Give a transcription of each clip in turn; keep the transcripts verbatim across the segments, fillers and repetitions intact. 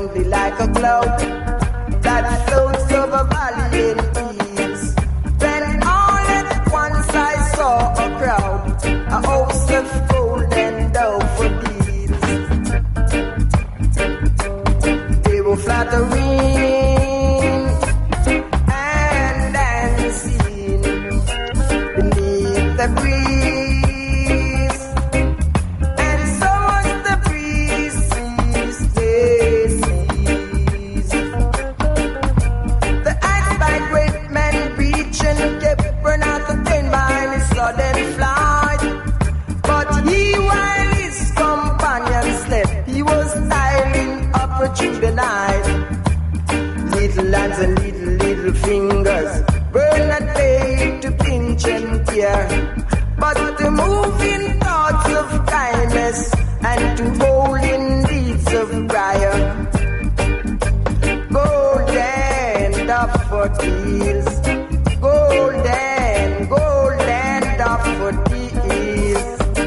lonely like a cloud that floats over valley and hills. Then all at once I saw a crowd, a host of golden daffodils. They were flattering and dancing beneath the breeze, and so was the breeze seized their seas. The axe by great men reaching kept Renata tamed by his sudden flight. But he, while his companion slept, he was styling up through the night. Little hands and little, little fingers were not made to pinch and tear, but to move in thoughts of kindness and to hold in deeds of prayer. Golden daffodils, golden, golden daffodils.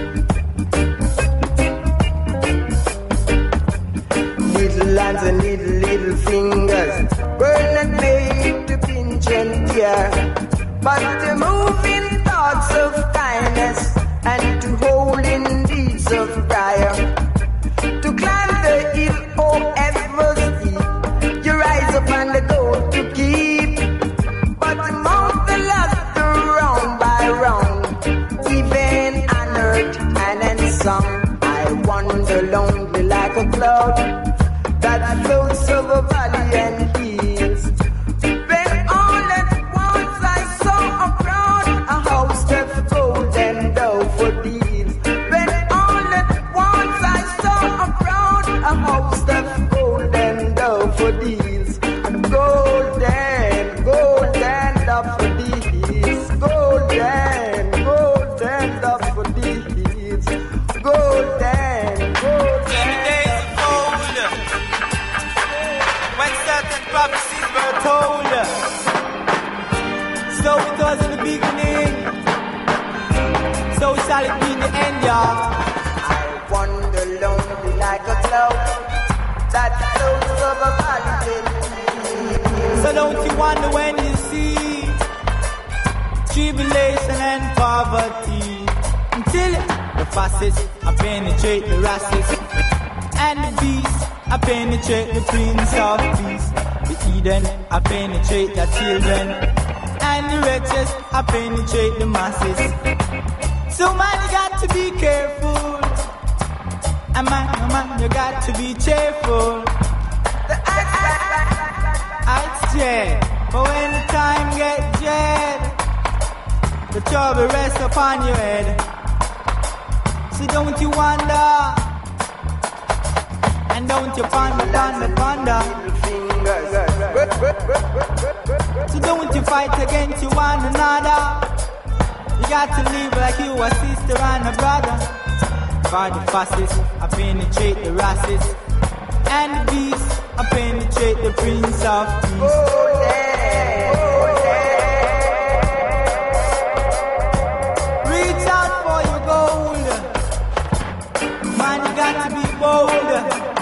Little hands and little, little fingers were not made to pinch and tear, but to move in thoughts of kindness and to hold in deeds of prayer. To climb the hill, oh ever steep, you rise up and the goal to keep, but to mount the ladder round by round, even unearthed and in song. I wander lonely like a cloud that floats over valley and hills. When all at once I saw a crowd, a host of golden daffodils. When all at once I saw a crowd, a host of golden daffodils. Golden, golden daffodils. Golden, golden daffodils. Golden, golden. Prophecies were told. So it was in the beginning, so shall it be in the end, y'all. I wander lonely like a cloud that floats over valley. So don't you wonder when you see tribulation and poverty, until the fascists are penetrate the racists, and the beasts are penetrate the Prince of Peace. The Eden, I penetrate the children, and the wretches, I penetrate the masses. So man, you got to be careful, and man, oh man, you got to be cheerful. The ice jet, but when the time gets jet, the trouble rests upon your head. So don't you wonder, and don't you ponder, ponder, ponder. So don't you fight against you one another. You got to live like you a sister and a brother. For the fascists, I penetrate the racists, and the beasts, I penetrate the Prince of Peace. Reach out for your gold. Man, you got to be bold.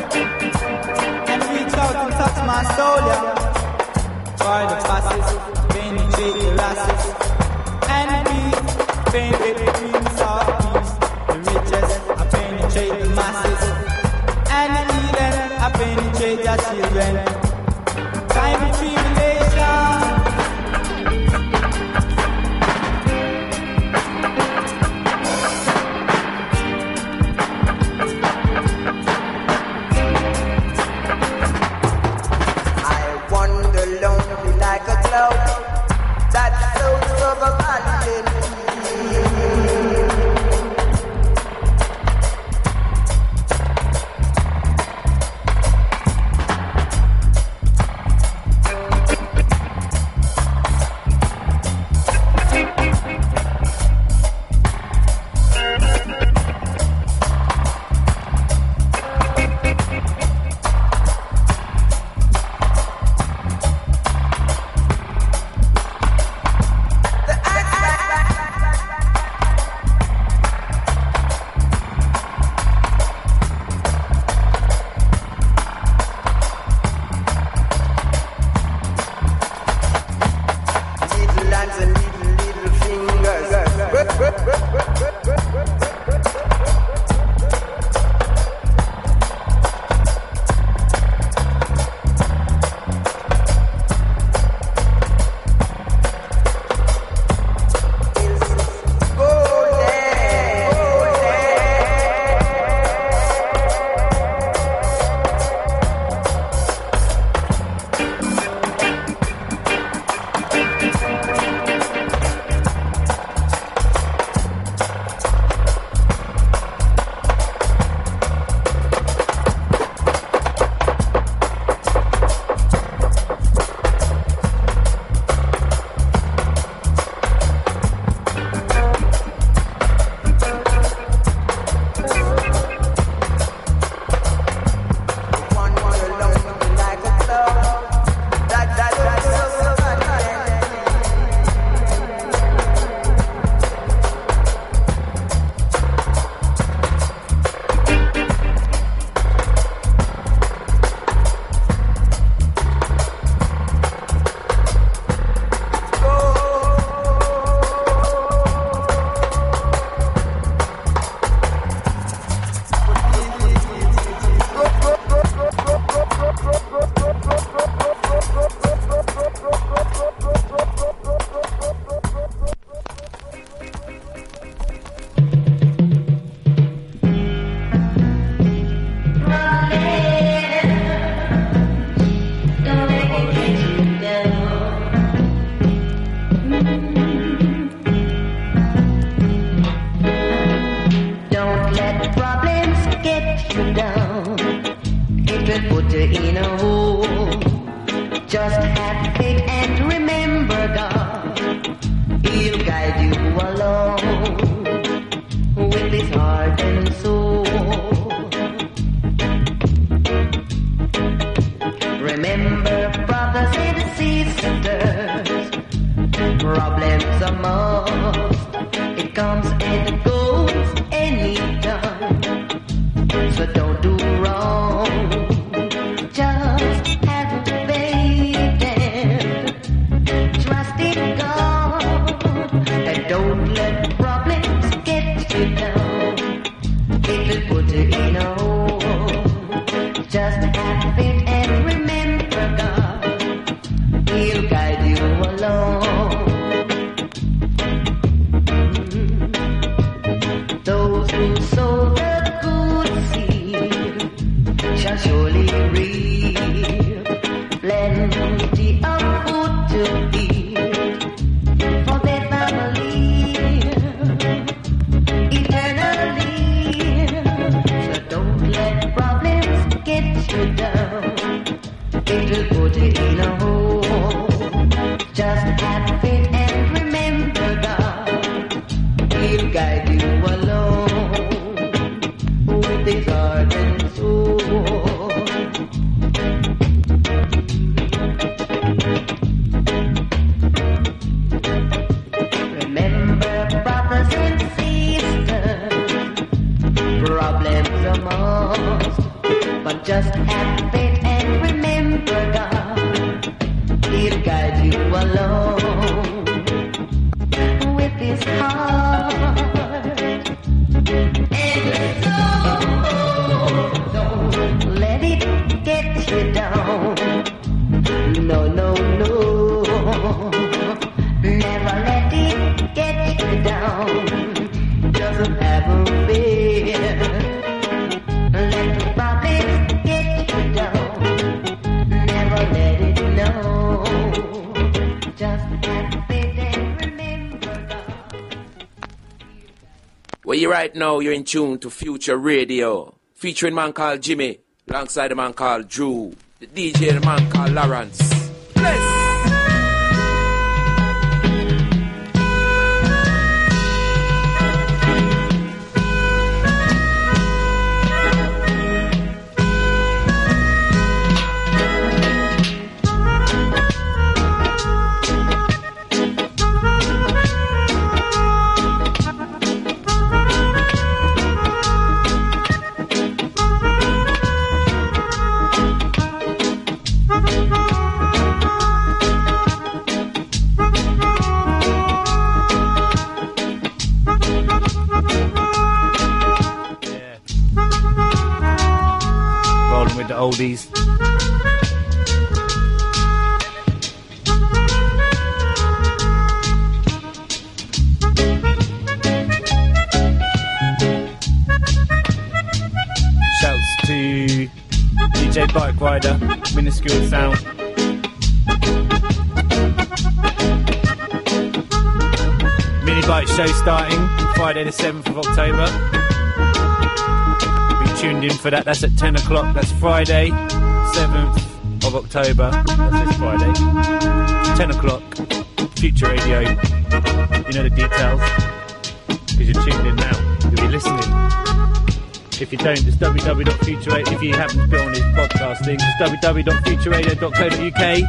And touch my soul, yeah. For the fascists, penetrate the racists, and the beasts, penetrate the Prince of Peace. The riches, I penetrate the masses, and the heathen, I penetrate their children. Time of tribulation. That floats over valley and down, it will put you in a hole. Just have faith and remember God, He'll guide you along with His heart and soul. Remember, brothers and sisters, problems are must. It comes and it goes anytime, so don't do wrong. Just have faith and trust in God, and don't let problems get you down. It will put you in a hole. Just have faith and remember God, He'll guide you along. Those who sow the good seed shall surely reap plenty of food to eat for their family eternally. So don't let problems get you down. It will put you in a hole. Just have faith and remember God, He'll guide you along with His heart and soul. Remember, brothers and sisters, problems are must, but just have faith and remember God, He'll guide you along with His heart and soul. Don't let it get you down. No, no, no. Never let it get you down. Just have a fear. Let the problems get you down. Never let it know. Just have faith and remember God. Well, you right now, you're in tune to Future Radio, featuring a man called Jimmy, alongside a man called Drew, the D J, the man called Lawrence. Bless! The oldies. Shouts to D J Bike Rider, Minuscule Sound. Mini Bike Show starting Friday the seventh of October. Tuned in for that. That's at ten o'clock. That's Friday, seventh of October. That's this Friday. ten o'clock. Future Radio. You know the details because you're tuned in now. You'll be listening. If you don't, it's w w w dot future radio. If you happen to be on this podcast thing, it's w w w dot future radio dot co dot u k.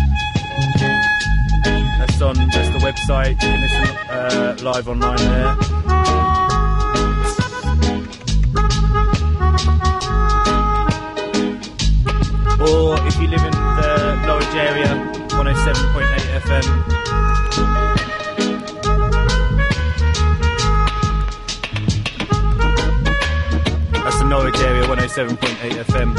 That's on. That's the website. You can listen uh, live online there. Or if you live in the Norwich area, one oh seven point eight F M. That's the Norwich area, one oh seven point eight F M.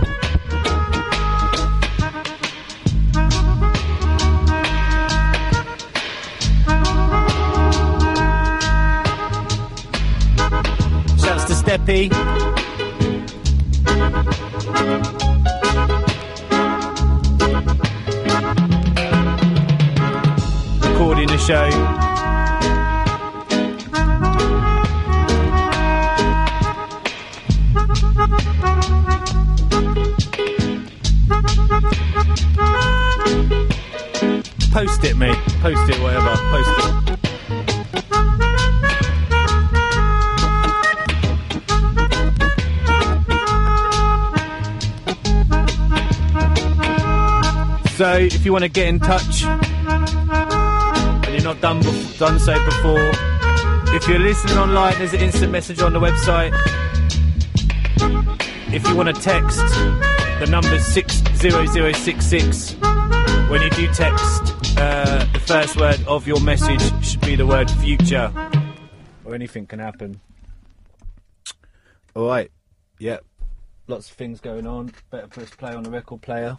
Shouts to Steppy. Recording the show. Post it, mate. Post it, whatever. Post it. So, if you want to get in touch and you're not done bef- done so before, if you're listening online, there's an instant message on the website. If you want to text, the number's six zero zero six six. When you do text, uh, the first word of your message should be the word future, or anything can happen. Alright, yep, lots of things going on. Better press play on the record player.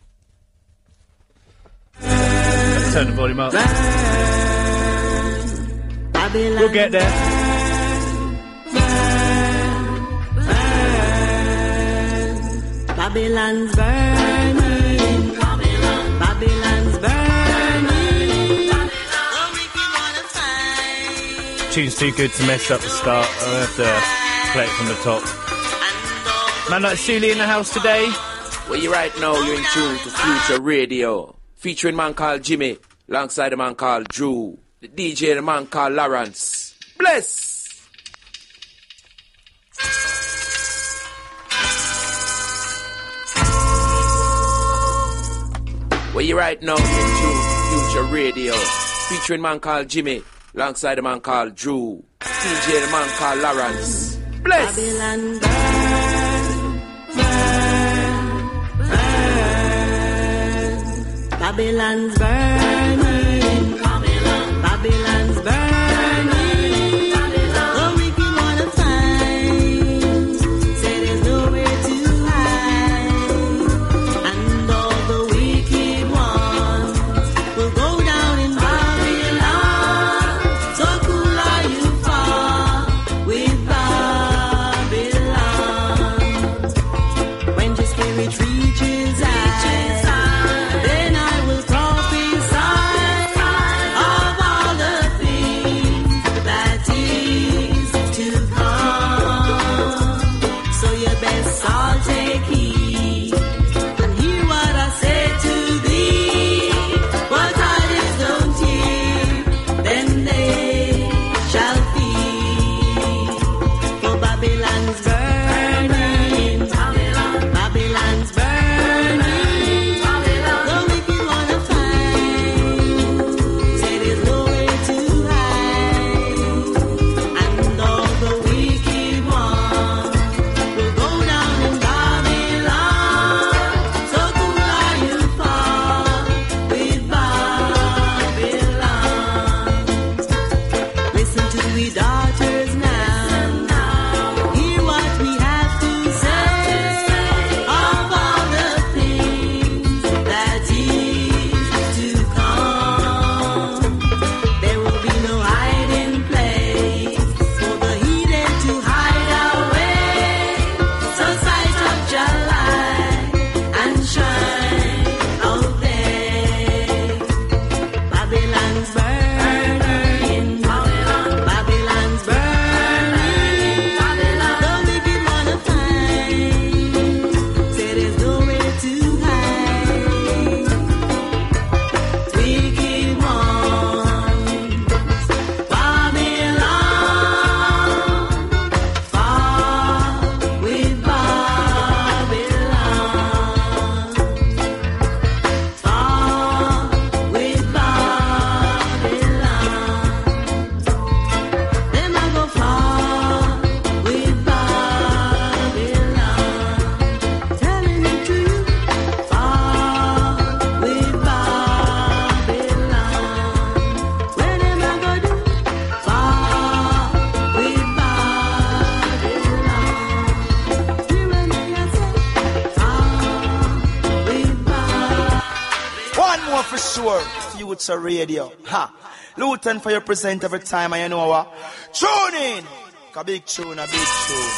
Let's turn the volume up. We'll get there. Babylon's burning. Babylon's burning. Tune's too good to mess up the start. I'll have to play it from the top. Man like Suli in the house today. Well, you right now, you're in tune to Future Radio. Featuring a man called Jimmy, alongside a man called Drew. The D J, the man called Lawrence. Bless! Well, you right now, you're in tune to Future Radio. Featuring a man called Jimmy, alongside a man called Drew. D J, the man called Lawrence. Bless! Babylon burn, burn, burn. Babylon's burning. Babylon. Babylon's burning. Babylon. The wicked wanna find. Say there's nowhere to hide. And all the wicked ones will go down in Babylon. So cool are you far with Babylon. When your spirit reaches out, then I will prophesy of all the things that is to come. So you best all take heed and hear what I say to thee. What others don't hear, then they shall feed. For Babylon's burning. Babylon's burning. The wicked wanna find. Say there's nowhere to hide. And all the wicked ones will go down in Babylon. So cool are you far with Babylon. Listen to we daughters now. Hear what we have to say of all the things that is to come. There will be no hiding place for the heathen to hide away. So sight up your light and shine out there. Babylon's burning. Babylon's burning. The wicked wanna find. Say there's nowhere to hide. Wicked ones. Babylon. Far with Babylon. Far with Babylon. Them I go far with Babylon. Telling the truth. Far with Babylon. Where them I go do? Far with Babylon. Hear when I say, far with Babylon. One more for sure. Future Radio. Ha. Luton for your present every time, and you know what? Tune in. A big tune, a big tune.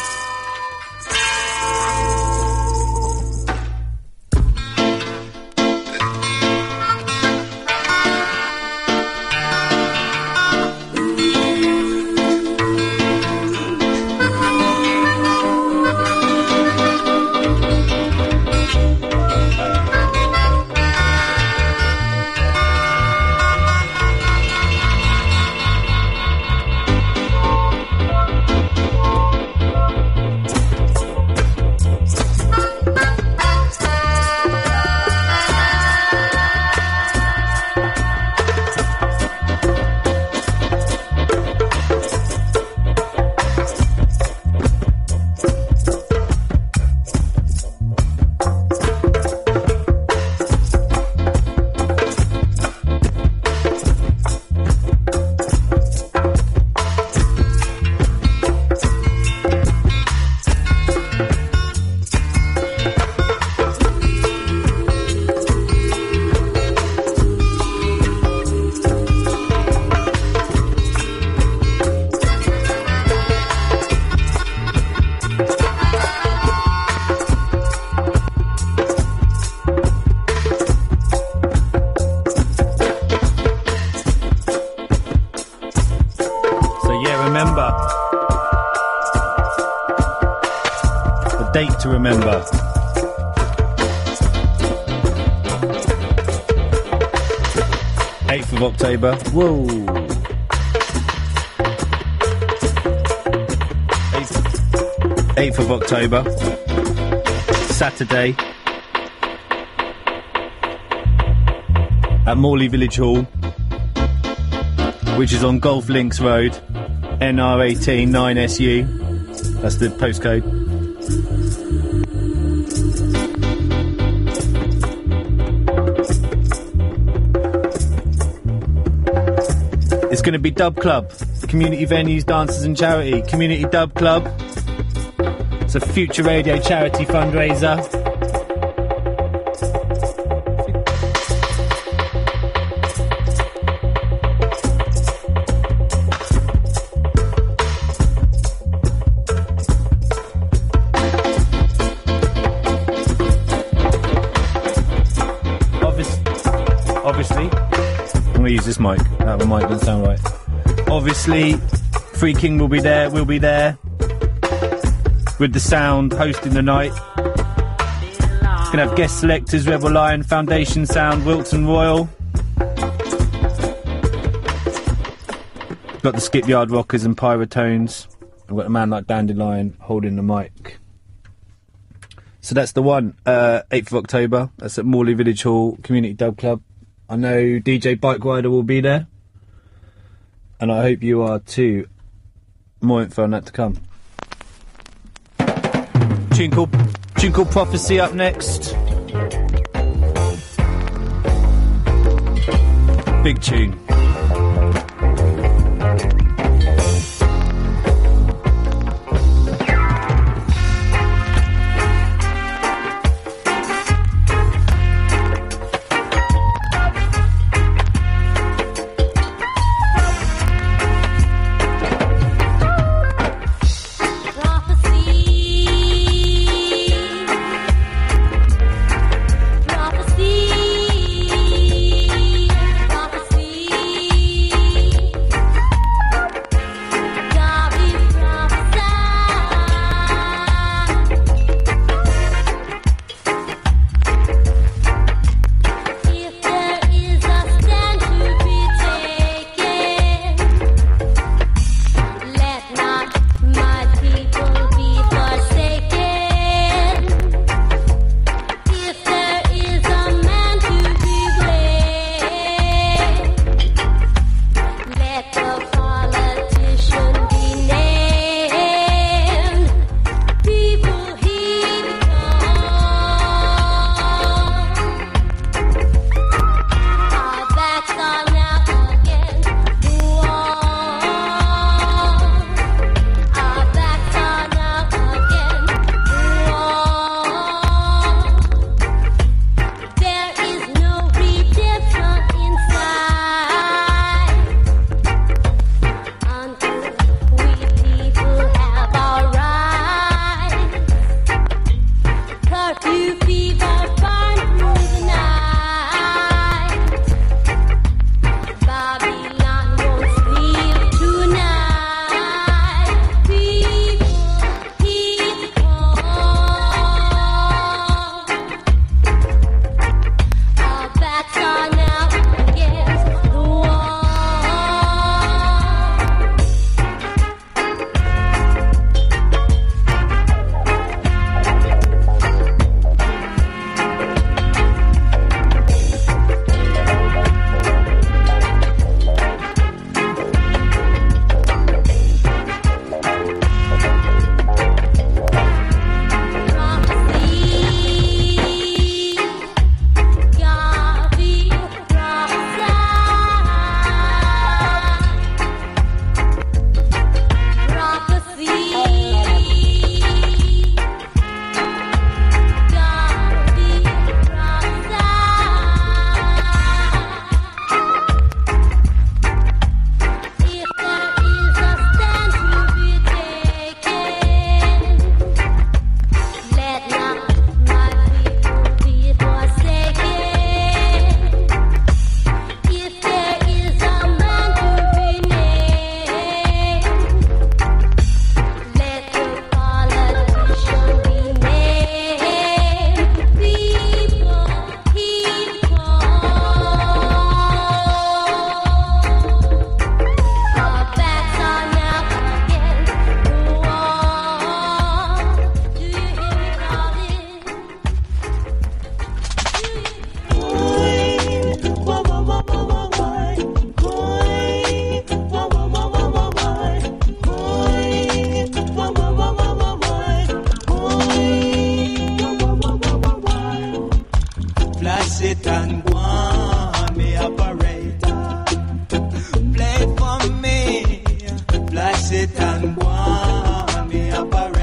Date to remember. eighth of October. Whoa. eighth of October. Saturday. At Morley Village Hall, which is on Golf Links Road, N R eighteen nine S U. That's the postcode. It's going to be Dub Club, community venues, dances and charity. Community Dub Club. It's a Future Radio charity fundraiser. This mic, that other mic doesn't sound right. Obviously, Free King will be there, we'll be there with the sound, hosting the night. Gonna have guest selectors, Rebel Lion, Foundation Sound, Wilton Royal. Got the Skipyard Rockers and Pyrotones. I've got a man like Dandelion holding the mic. So that's the one, uh, eighth of October. That's at Morley Village Hall, Community Dub Club. I know D J Bike Rider will be there, and I hope you are too. More info on that to come. Tune called, tune called Prophecy up next. Big tune. Prophecy,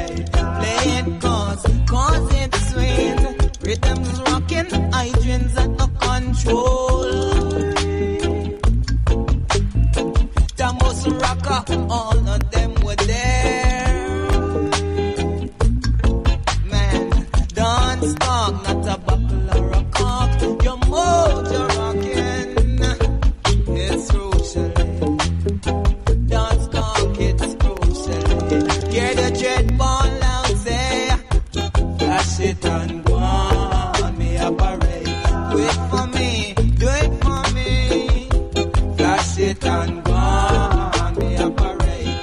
parade. Play it cause, cause it's sweet. Rhythms rocking, hydrants at the control. Tamos rocker, all of them were there. Man, dance talk, not a buckle or a cock. Your mojo rocking, it's crucially. Dance talk, it's crucially. Hear the dread ball out, say, flash it and go on, me a parade. Do it for me, do it for me. Flash it and go on, me a parade.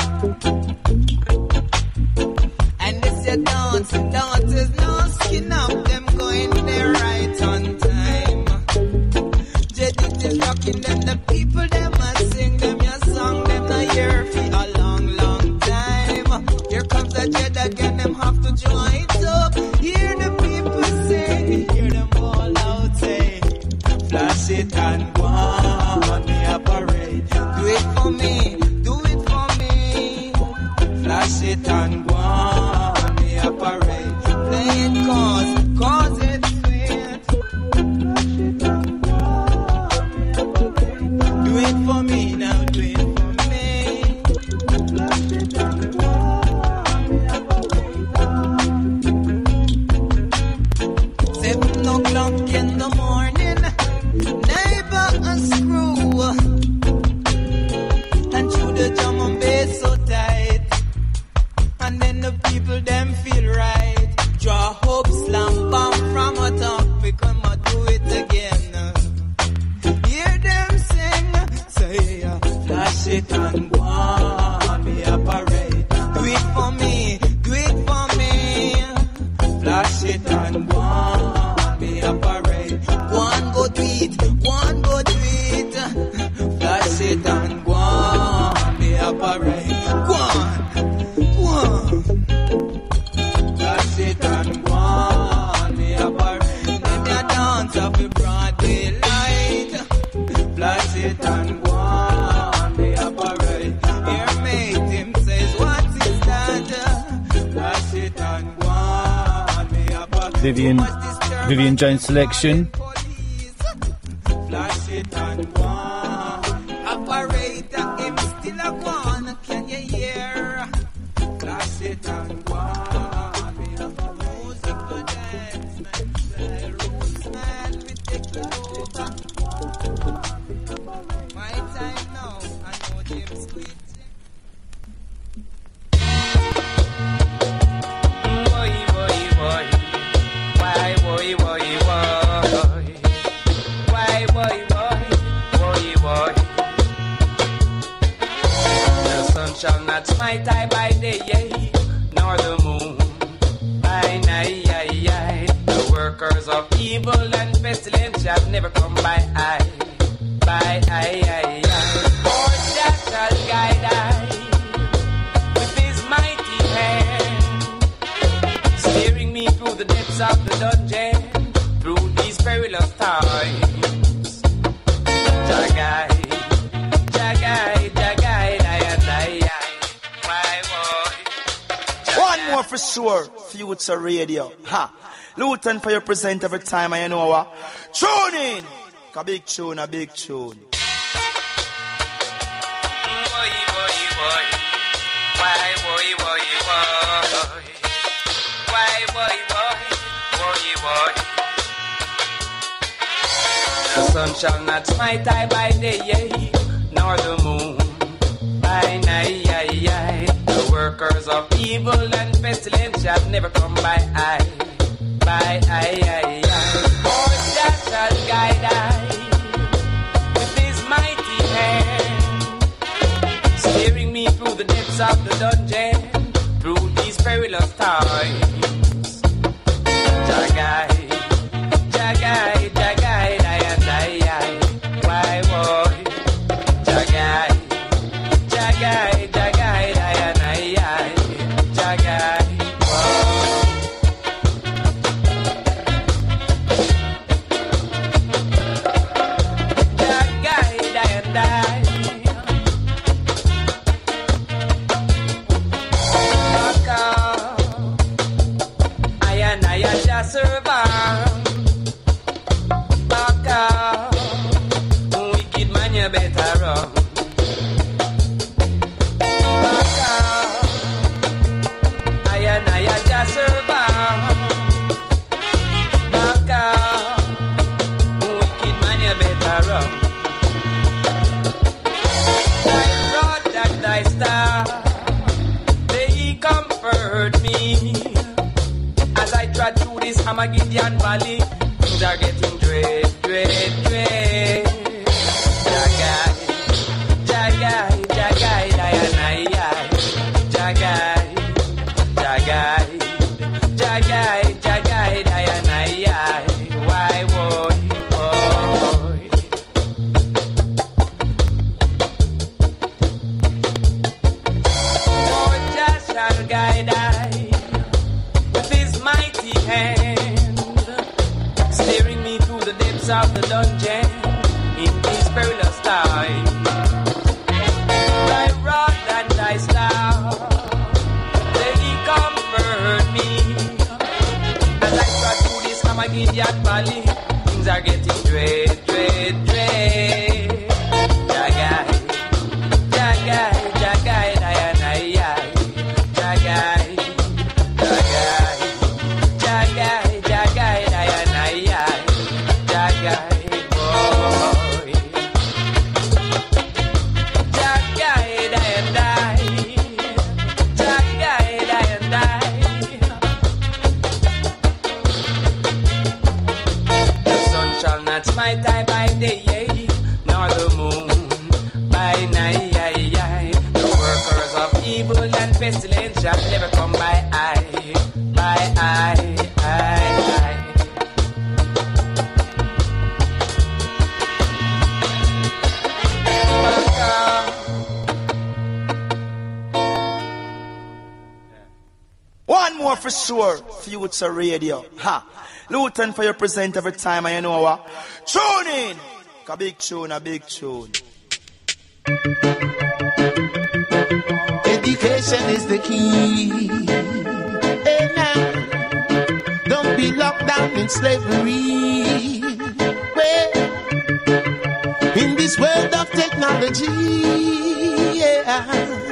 And this your dance, dancers no skin up, them going there right on time. Jedit is rocking them, the people them must sing them your song, them not hear for a long, long time. Here comes the Jed again, them have to join it up. Hear the people sing, hear them all out say, flash it and go on, me a parade. Do it for me, do it for me. Flash it and go on, me a parade. Play it cause, cause it's sweet. Flash it and go on, me a parade. Do it for me now, do it for me. Flash it and go on, me a parade. Seven o'clock in the morning, neighbor and screw, and chew the drum and bass so tight, and then the people them feel right. Draw hope, slam bam from a top, we come and do it again. Hear them sing, say, uh, flash it and go on, be a parade. Do it for me, do it for me. Flash it and go on, be a parade. One go do it, one go do it. Flash it and go on, be a parade. Go on, go on. Flash it and go on, be a parade. Let me dance up in broad daylight. Flash it and go on, be a parade. Here mate him says, what is that? Flash it and go on, be a parade. Vivian, Vivian Jones selection. Flash it and go on. Operator, him still a go on. Can you hear? Flash it and go on. We have a music for dance, man. Say, roots, man, we take it over. My time now, I know James Squid. Boy, boy, boy. Why, boy, boy, boy. Why, boy, boy, boy, boy. The sun shall not smite I by day, nor the moon by night. The workers of evil and pestilence shall never come by I, by I, I, I. For that shall guide I with his mighty hand, steering me through the depths of the dungeon, through these perilous times. Jagai, Jagai, Jagai, I, I, my boy. One more for sure, Future Radio. Ha! Luton for your present every time, and you know what? Tune in! A big tune, a big tune. Boy, boy, boy. Why, boy, boy, boy. Why, boy, boy, boy, boy. The sun shall not smite I by day, nor the moon by night. The workers of evil and pestilence shall never come by I, by I, I, I. For that shall guide I with his mighty hand, steering me through the depths of the dungeon, through these perilous times. Jagai, Jagai, Jagai, I and I, I. Why, boy? Jagai, Jagai, Jagai, I and I, I. Jagai, Jagai, I and I. Rock on. just survive. Back up, wicked man, you better run. Back up, I and I just survive. Back up, wicked man, you better run. Thy rod and thy star, they comfort me. As I trod through this Armageddon Valley, things are getting dread, dread, dread. Jagai, Jagai, Jagai, Dianai, Jagai, Jagai, Jagai, Jagai, Dianai, why would boy? Oh, Jah shall guide I with his mighty hand, steering me through the depths of the dungeon in this perilous time. Thy rod and thy staff, they comfort me. As I trod through this Armageddon Valley, things are getting dread, dread, dread. Jagai, Jagai, Jagai, Dianai, Jagai, Jagai, Jagai, Jagai, Dianai, Jagai, boy. Jagai, Dianai, Jagai, Dianai. The sun shall not smite I by day, nor the moon by night. The workers of evil and pestilence shall never come by eye, by eye, eye, eye. One more for sure, Future Radio. Ha! Luton for your present every time, and you know what? Tune in! A big tune, a big tune. Education is the key. Hey now, don't be locked down in slavery. Well, in this world of technology, yeah,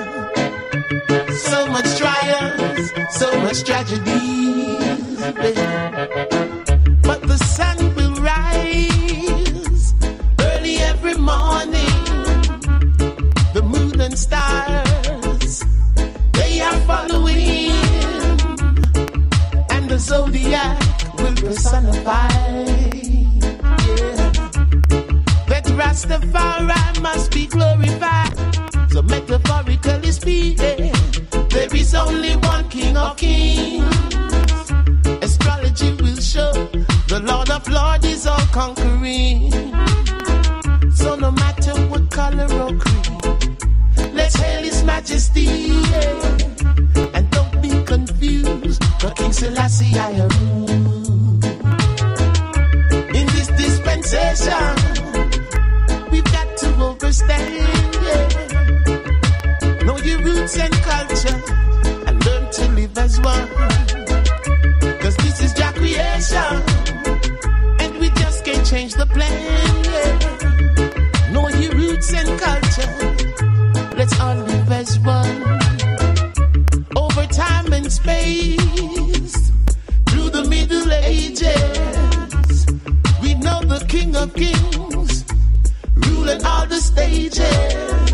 so much trials, so much tragedies. But the sun will rise early every morning. The moon and stars, they are following, and the zodiac will personify. Yeah. That Rastafari must be glorified. So metaphorically speaking, there is only one King of Kings. Astrology will show the Lord of Lords is all conquering. So no matter what color or creed, let's hail His Majesty, yeah. And don't be confused, for King Selassie I am rule. In this dispensation, we've got to overstand, yeah. Know your roots and culture, and learn to live as one. Cause this is your creation, and we just can't change the plan, yeah. Know your roots and culture, let's all live as one. Over time and space, through the Middle Ages, we know the King of Kings, ruling all the stages.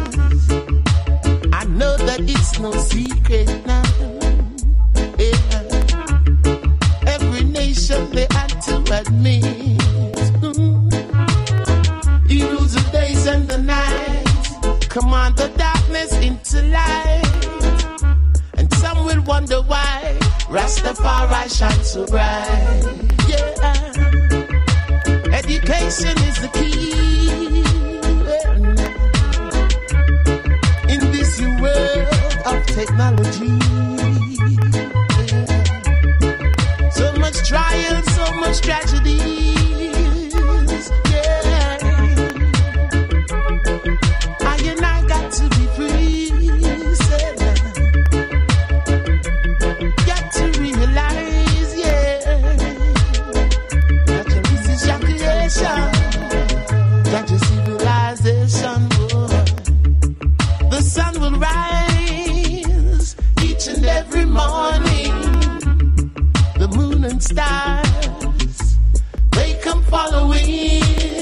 I know that it's no secret now, yeah. Every nation they had to admit, mm. He rules the days and the nights, command the darkness into light. And some will wonder why Rastafari shines so bright. Yeah, education is the key. In this world of technology, yeah. So much trial, so much tragedies, yeah. I and I got to be free, said I. Got to realize, yeah. twinkling stars, they come following.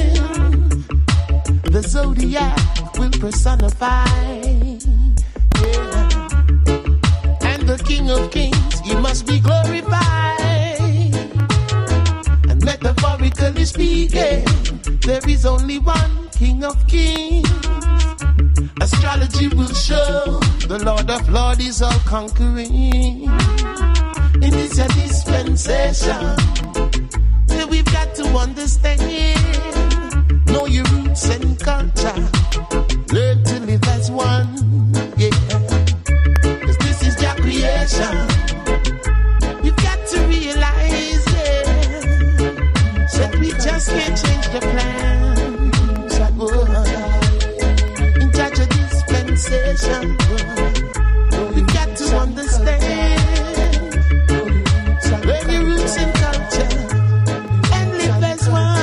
The zodiac will personify, yeah. And the King of Kings, he must be glorified. And metaphorically speaking, there is only one King of Kings. Astrology will show the Lord of Lords is all conquering. It is a dispensation that we've got to understand. Know your roots and culture. Learn to live as one. Yeah. Cause this is your creation. We've got to realize, yeah, that we just can't change the plans. Oh, in touch of dispensation. We've got to understand. Learn your roots and culture. And live as one.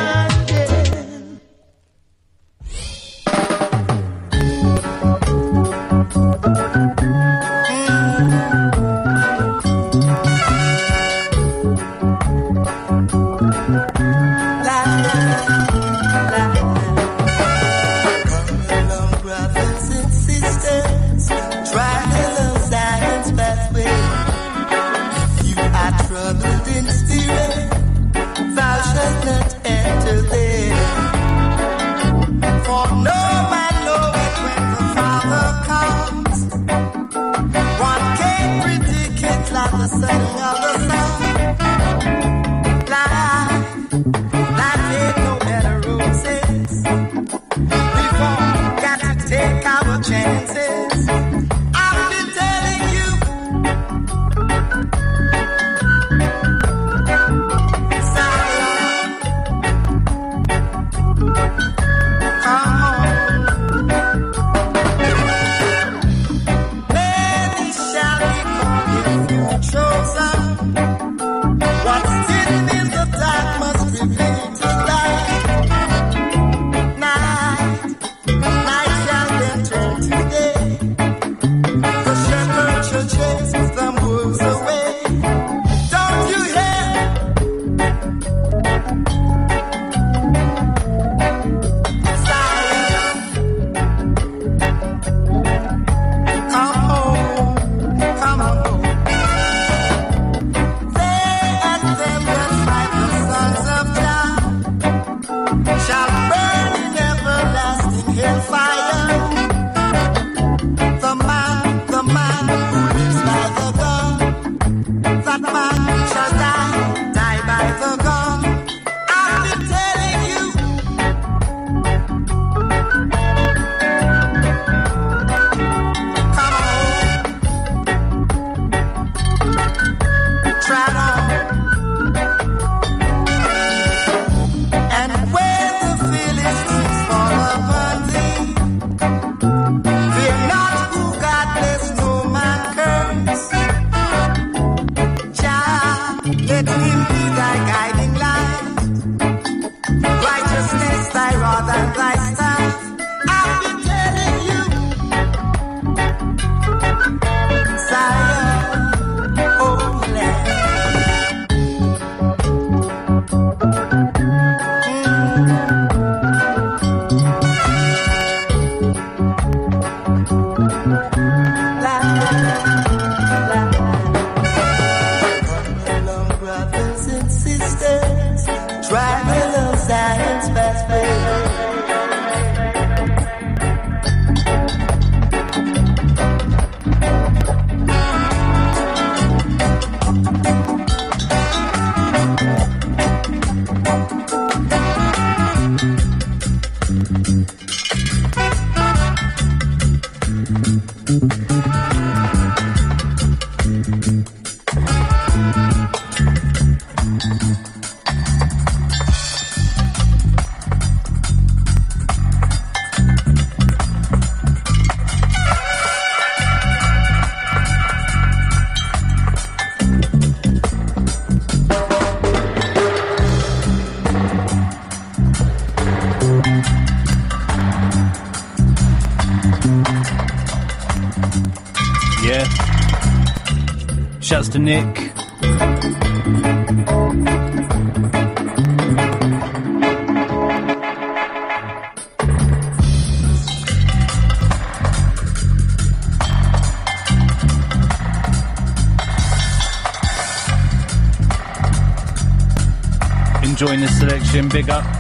Yeah. Shouts to Nick. Enjoying this selection, big up.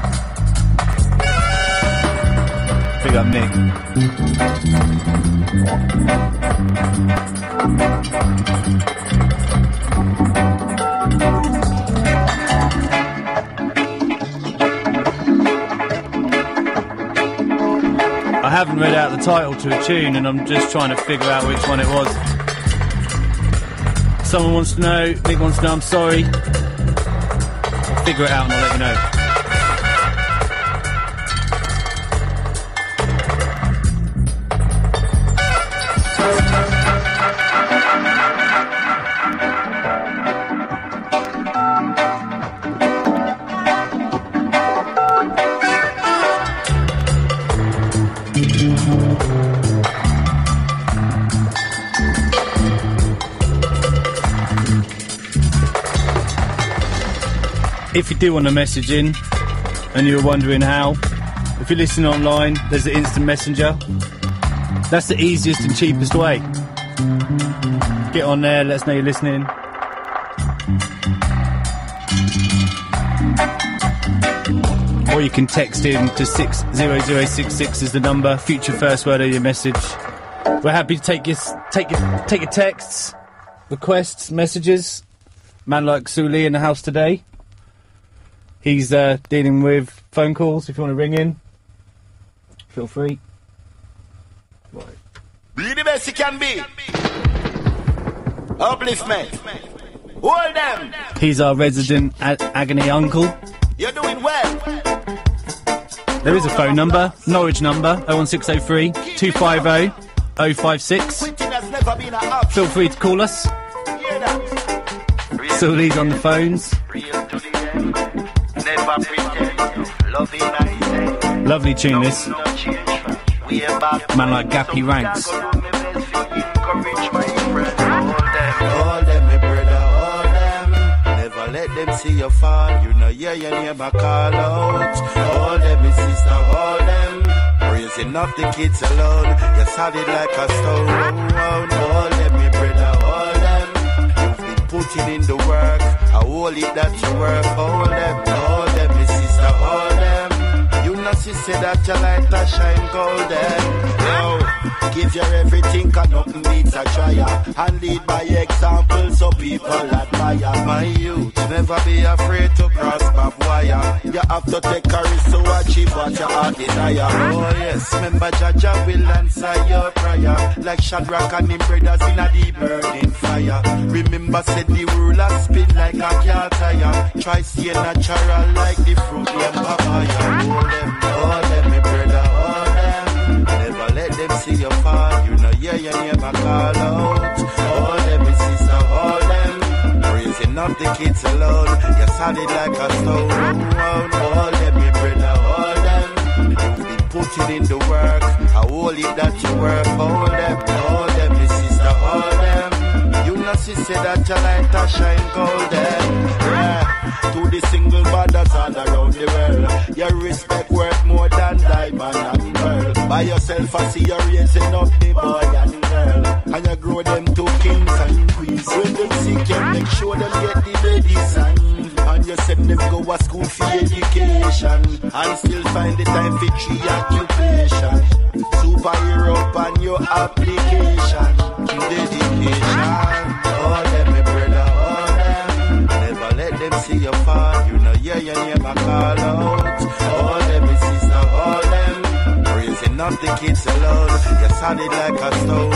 Big up, Nick. I haven't read out the title to a tune and I'm just trying to figure out which one it was. Someone wants to know, Nick wants to know, I'm sorry. I'll figure it out and I'll let you know. If you do want to message in and you're wondering how, if you're listening online, there's the instant messenger. That's the easiest and cheapest way. Get on there, let us know you're listening. Or you can text in to six zero zero six six is the number, future first word of your message. We're happy to take your, take your, take your texts, requests, messages. Man like Suli in the house today. He's uh, dealing with phone calls. If you want to ring in, feel free. Right. Be the best you can be. Upliftment. Hold them. He's our resident a- agony uncle. You're doing well. There is a phone number, Norwich number, oh one six oh three, two five oh, oh five six. Feel free to call us. Suli's on the phones. Lovely tune this. Man like Gappy Ranks. All them, my brother, all them. Never let them see you fall. You know, yeah, your neighbor call out. All them, my sister, all them. Raising up the kids alone. You're solid like a stone. All them, my brother, all them. You've been putting in the work. I hold it that you work. All them, all them, my sister, all them. You know, she said that your light a shine golden. Yo, give your everything, cause nothing beats a trial. And lead by example, so people admire. My youth, never be afraid to cross barbed wire. You have to take a risk to achieve what your heart desire. Oh yes, remember Jaja will answer your prayer. Like Shadrach and him brothers in a deep burning fire. Remember said the ruler spin like a car tire. Try stay natural like the fruit and papaya. All them, all them, my brother, all them. Never let them see you fall. You know, yeah, your neighbor call out. All them, my sister, all them. Raising up the kids alone. You're solid like a stone. All them, my brother, all them. You've been putting in the work. I hold it that you work. All them, all them, my sister, all them. You know, she said that your light a shine golden. Yeah. To the single mothers all around the world. Your respect worth more than diamond and pearl. By yourself I see you raising up the boy and girl. And you grow them to kings and queens. When them sick you make sure them get the medicine. And you send them go to school for education. And still find the time for tree occupation. Superhero on your application. Dedication. All them my brother, all them. Never let them see you fall. You know, yeah, your neighbor call out. All them, my sister, all them. Raising up the kids alone. You're solid like a stone.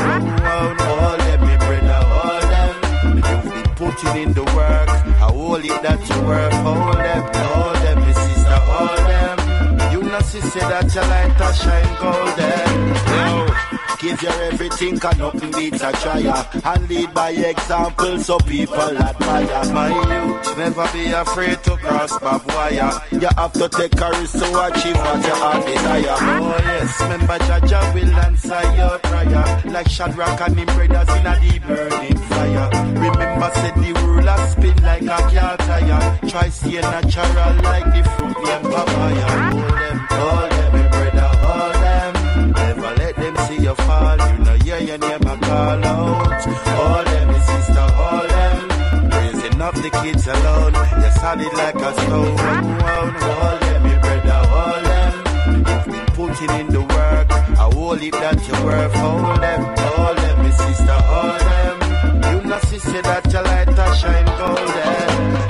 All them, my brother, all them. You've been putting in the work. I hold it that you work. All them, all them, my sister, all them. You know, she said that your light a shine golden. Yo, give your everything, cause nothing beats a trial. And lead by example, so people admire. My youth, never be afraid to cross barbed wire. You have to take a risk to achieve what your heart desire. Oh yes, remember Jaja will answer your prayer. Like Shadrach and him brothers in a deep burning fire. Remember said the ruler spin like a car tire. try see natural like the fruit named papaya. Hold them, hold them, me brother, hold them. Never let them see you fall. You know hear your name I call out. Hold them, me sister, hold them. Raising up the kids alone. You're solid like a stone. Hold them, me brother, hold them. You've been putting in the work. I won't leave that you work. Hold them, hold them, me sister, hold them. You know sister that your light a shine golden.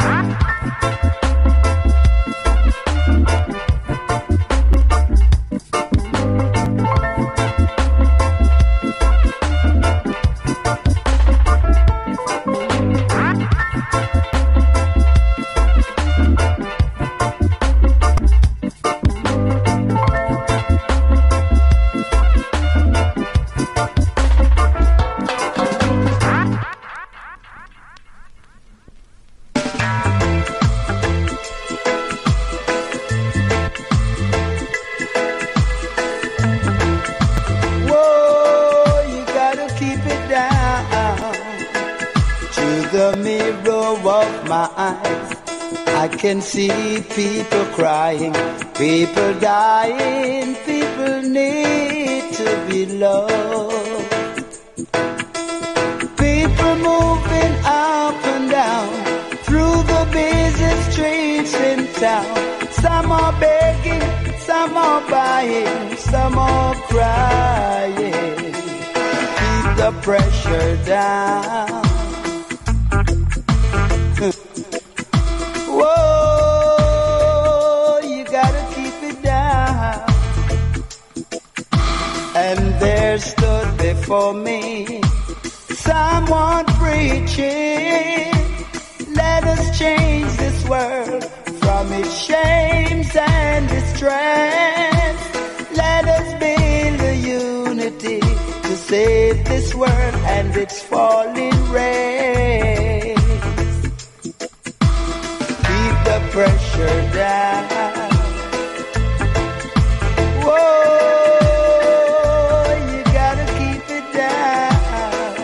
I can see people crying, people dying, people need to be loved. People moving up and down through the busy streets in town. Some are begging, some are buying, some are crying. Keep the pressure down. Whoa, you gotta keep it down. And there stood before me someone preaching, let us change this world from its shames and distress. Let us build a unity to save this world and its falling race. The pressure down. Whoa, you gotta keep it down.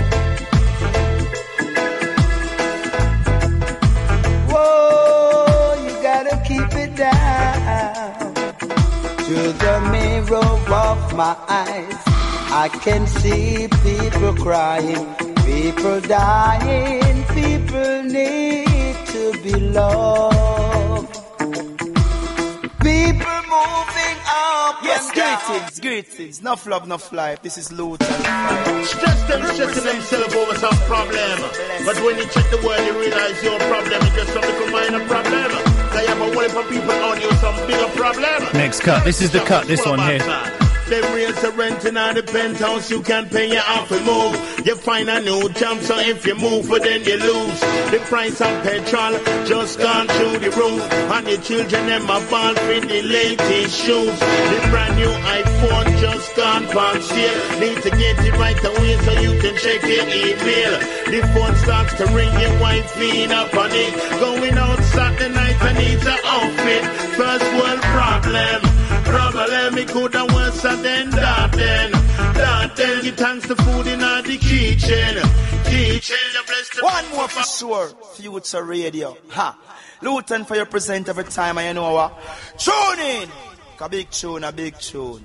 Whoa, you gotta keep it down. To the mirror of my eyes, I can see people crying, people dying, people need to be loved. People moving up. Yes, and down. greetings, greetings. Enough love, enough life. This is Luton. Stress them, stressing themselves over some problem. But when you check the world, you realize your problem is just something to mind a problem. They have a whole heap of people on you, some bigger problem. Next cut. This is the cut, this one here. They raise the rent in the penthouse, you can't pay your off and move. You find a new job, so if you move, but then you lose. The price of petrol just gone through the roof. And the children, them are born for the latest shoes. The brand new iPhone just gone on sale. Need to get it right away so you can check your email. The phone starts to ring, your wife in up on it. Going out Saturday night, I need an outfit. First world problem. Problem, it could have worse than that then. That then, you thanks to food in the kitchen. Kitchen, you bless the... One more for sure. Future Radio. Ha. Luton for your present every time, and you know what? Tune in. A big tune, a big tune.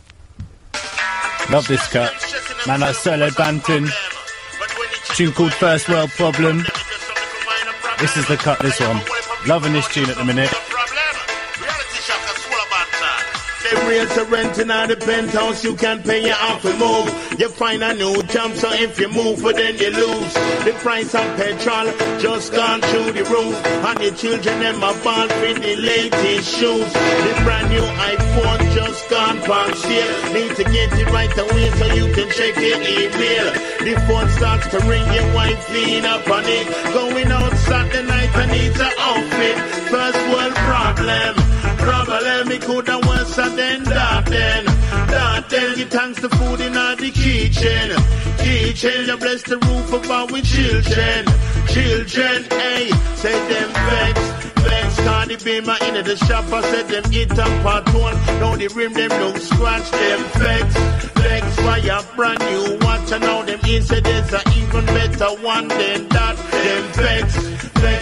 Love this cut. Man, that's Solo Banton. Tune called First World Problem. This is the cut, this one. Loving this tune at the minute. They raise the rent in the penthouse, you can't pay your off and move. You find a new job, so if you move, but then you lose. The price of petrol just gone through the roof. And your children, them are born for the latest shoes. The brand new iPhone just gone on sale. Need to get it right away so you can check your email. The phone starts to ring, your wife lean up on it. Going out Saturday night, I need an outfit. First world problem. Problem, it could have worse than that then. That then, you thanks to food in the kitchen. Kitchen, you bless the roof of our children. Children, hey, say them vex. Vex, Cardi B, my in the shop, I said them eat up part one. Now the rim, them don't scratch them vex. Vex, why a brand new watch, and now them inside there's a even better one than that. Them vex. Vex,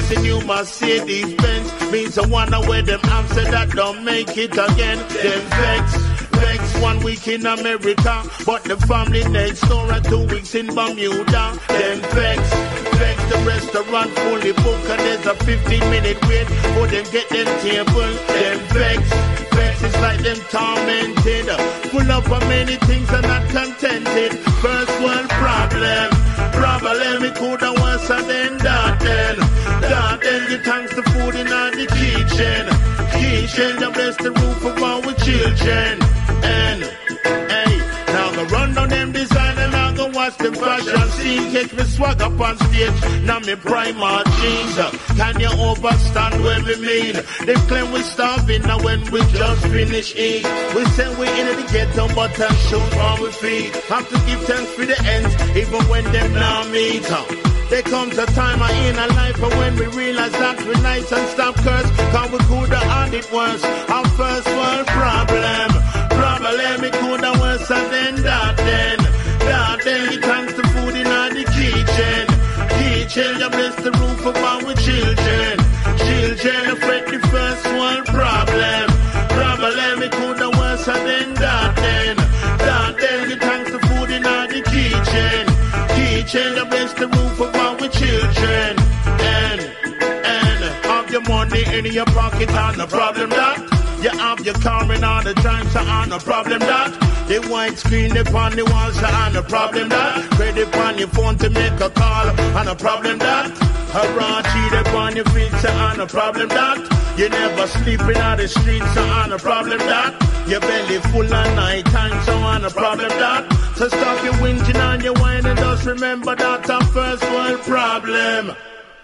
passing you Mercedes Benz. Means I wonder where them am said that don't make it again. Them vex, vex one week in America, but the family next door and two weeks in Bermuda. Them vex, vex the restaurant fully booked and there's a fifteen minute wait for them get them table. Them vex, vex is like them tormented, full up of many things and not contented. First world problem, problem it coulda worse than that then. That then you thanks to food in the kitchen. Kitchen the bless the roof of our children. And hey, now go run down them design and now go watch them fashion scene. Catch me swag up on stage, now me primer jeans. Can you understand what we mean? They claim we starving now when we just finish eat. We say we in the ghetto but I shoot on we feet. Have to give thanks for the ends even when them now meet. There comes a time in our life when we realize that we're nice and stop curse. Cause we coulda had it worse. Our first world problem. Problem it coulda worse than that then. That then it thanks to food in the kitchen. Kitchen you bless the roof of our children. Children affect the first world problem. Problem it coulda worse than that then. That then it thanks to food in the kitchen. Kitchen you bless the roof of our children. And, and have your money in your pocket and no problem that. You have your car in all the time, so on no problem that. The white screen upon the wall, so on no problem that. Credit on your phone to make a call, on no problem that. Hurrah, cheat upon your feet, so on no problem that. You never sleeping on the streets, so on no problem that. Your belly full at night time, so on no problem that. So stop your whinging and your whining and just remember that our first world problem.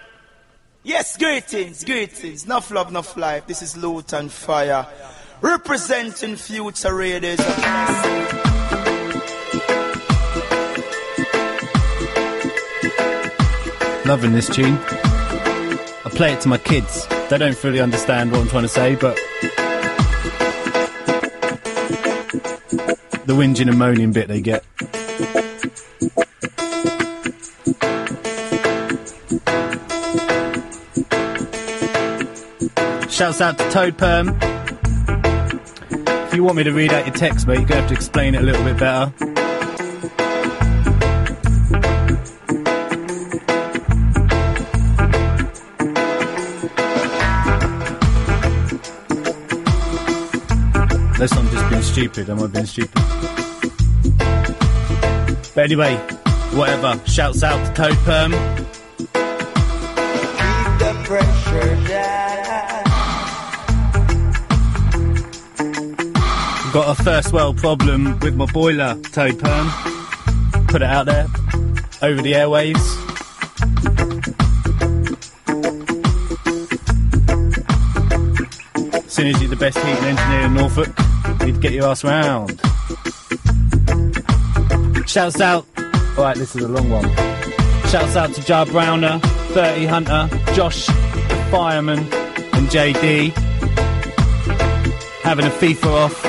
Yes, greetings, greetings. Enough love, enough life. This is Loot and Fire, representing Future Raiders. Loving this tune. I play it to my kids. They don't fully understand what I'm trying to say, but the whinging and moaning bit they get. Shouts out to Toad Perm. If you want me to read out your text, mate, you're going to have to explain it a little bit better. Unless I'm just being stupid, am I being stupid? But anyway, whatever. Shouts out to Toad Perm. Keep the pressure down. Got a first world problem with my boiler, Toad Perm. Put it out there, over the airwaves. As soon as you're the best heating engineer in Norfolk, you'd get your ass round. Shouts out, alright, this is a long one. Shouts out to Jar Browner, thirty Hunter, Josh, the Fireman, and J D. Having a FIFA off.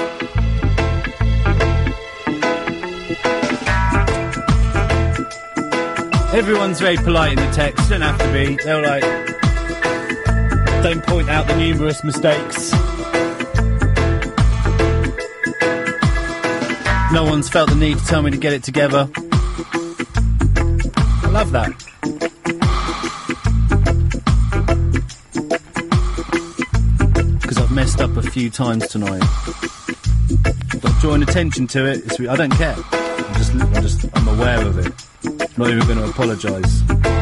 Everyone's very polite in the text, don't have to be. They're like, don't point out the numerous mistakes. No one's felt the need to tell me to get it together. I love that. Because I've messed up a few times tonight. But drawing attention to it, it's, I don't care. I'm just, I'm just, I'm aware of it. Not even going to apologise.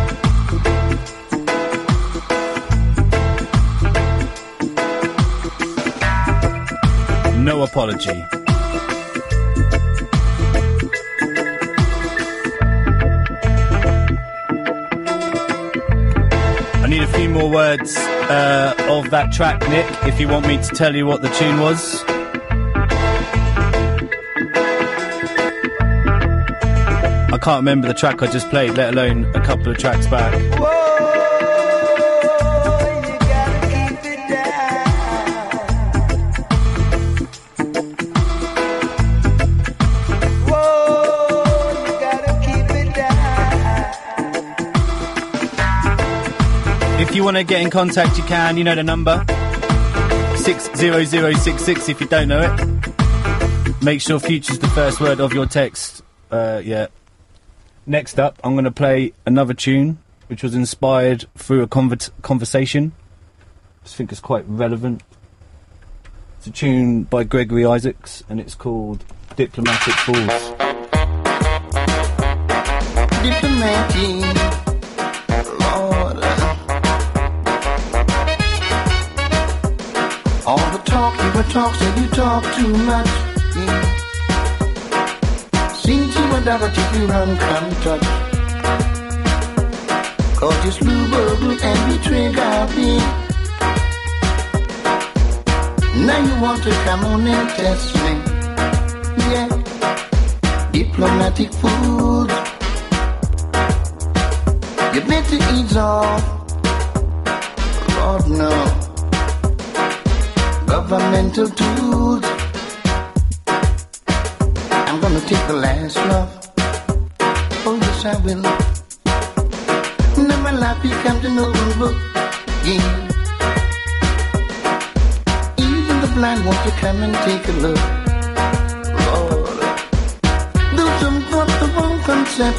No apology. I need a few more words uh, of that track, Nick, if you want me to tell you what the tune was. I can't remember the track I just played, let alone a couple of tracks back. If you want to get in contact, you can. You know the number. six zero zero six six if you don't know it. Make sure Future's the first word of your text. Uh, yeah. Next up, I'm going to play another tune which was inspired through a conver- conversation. I just think it's quite relevant. It's a tune by Gregory Isaacs and it's called Diplomatic Fools. Diplomatic, Lord. All the talk you were talk, said you talk too much. Yeah. Since you were double till you run, come touch. Cause you slew, burgled, and betrayed Garvey. Now you want to come on and test me. Yeah. Diplomatic fools. You better ease off. Lord, no. Governmental tools. I'm gonna take the last love. Oh yes I will. Now my life becomes an open book. Yeah. Even the blind want to come and take a look. Lord, those who've got the wrong concept.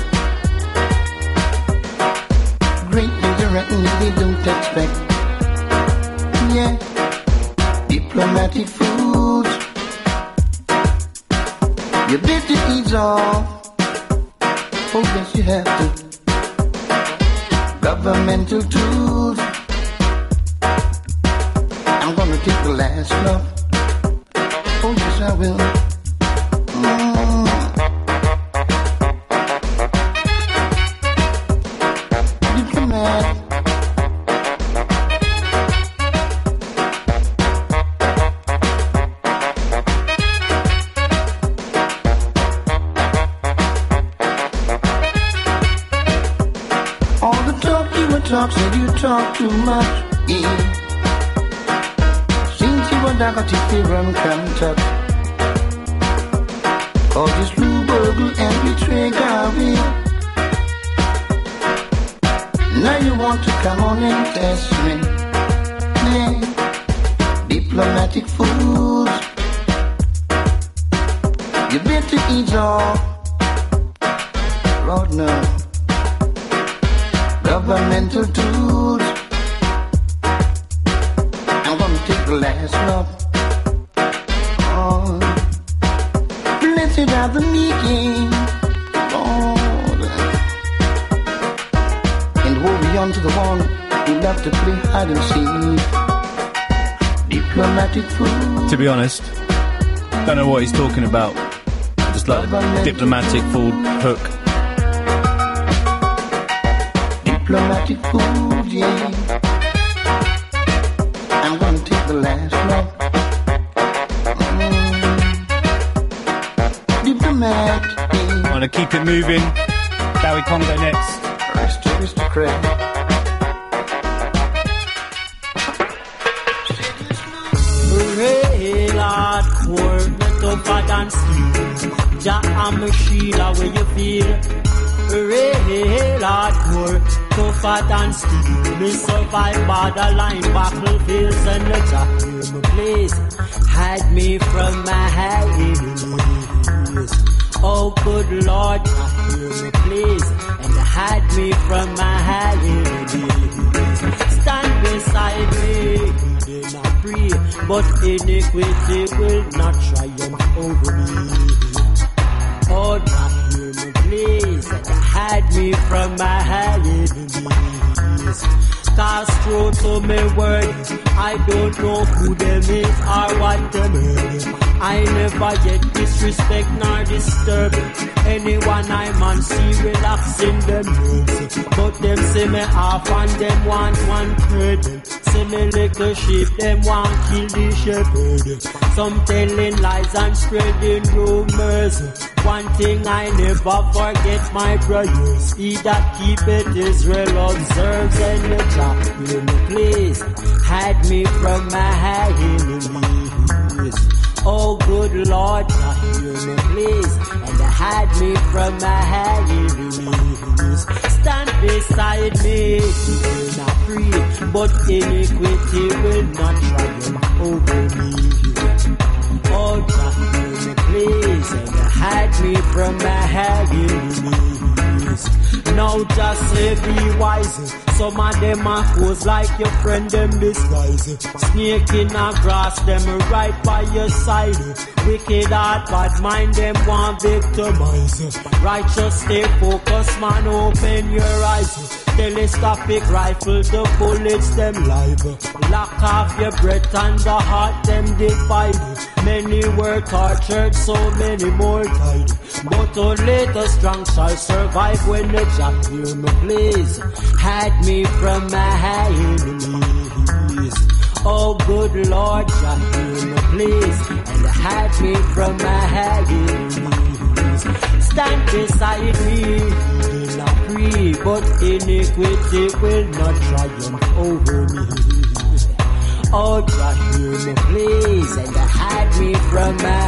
Great things they don't expect. Yeah. Diplomatic fools. You better ease off. Oh yes you have to. Governmental tools. I'm gonna take the last love. Oh yes I will. Mm. Diplomat. Talk, said you talk too much, yeah. Since you were down, got your fear and contact. Cause you slew, burgled, and betrayed Garvey. Now you want to come on and test me. Yeah. Diplomatic fools. You better ease off. Lord, no. Governmental tools. I'm gonna take the last love. Oh, blessed are the meeking, Lord. And woe be unto the one who love to play hide and seek. Diplomatic fools. To be honest, don't know what he's talking about. Just like the diplomatic fool hook. Diplomatic food, yeah. I'm gonna take the last love. Mm. Diplomatic, yeah. Wanna keep it moving. Barry Congo next. Rest, aristocrat. Real hardcore, tougher than steel. Jah and me Sheila, where you feel? Real hardcore. Tougher than steel, me survive borderline battlefields and the Jah hear me place, hide me from my enemies. Oh good Lord, Jah hear me place, and hide me from my enemies. Stand beside me, then I pray, but iniquity will not triumph over me. Oh Jah hear me place, and hide me from my enemies. Cast through to me word, I don't know who them is or what them is. I never yet disrespect nor disturb anyone I man see relaxing them nerves. But them see me off and them want one third. See me little sheep, them want kill the shepherd. Some telling lies and spreading rumors. One thing I never forget, my brothers, he that keepeth Israel observes, and the Jah, hear me please, hide me from my enemies. Oh good Lord, Jah, hear me please, and hide me from my enemies. Stand beside me, you will not free, but iniquity will not triumph over me. Oh Jah, hear me please, and hide me from my enemies. Now just say be wise. Some of them are foes like your friend them disguise. Snake in a grass, them right by your side. Wicked heart, bad mind, them want victimize. Righteous stay focused, man, open your eyes. Telescopic rifle, the bullets them live. Lock off your breath and the heart them divide. Many were tortured, so many more died. But only the strong shall survive when the Jah hear me please. Hide me from my enemies. Oh good Lord, Jah hear me please, and hide me from my enemies. Stand beside me, will not free, but iniquity will not triumph over me. Oh Jah hear me please, and hide me from my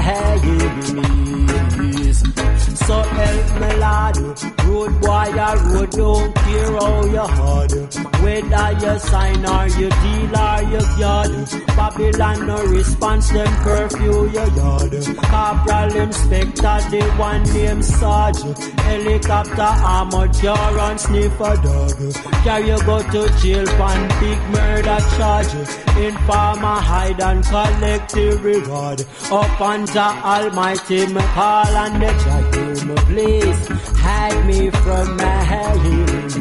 enemies. So help me Lord, road boy or road, don't care how you hard. Whether you sign or you deal or you yard, Babylon no response, them curfew your yard. Corporal inspector, the one named Sarge. Helicopter armor jar and sniffer dog. Carry you go to jail for big murder charge. Informer hide and collect the reward. Up under Almighty me call and the Jah hear me please, hide me from my enemies.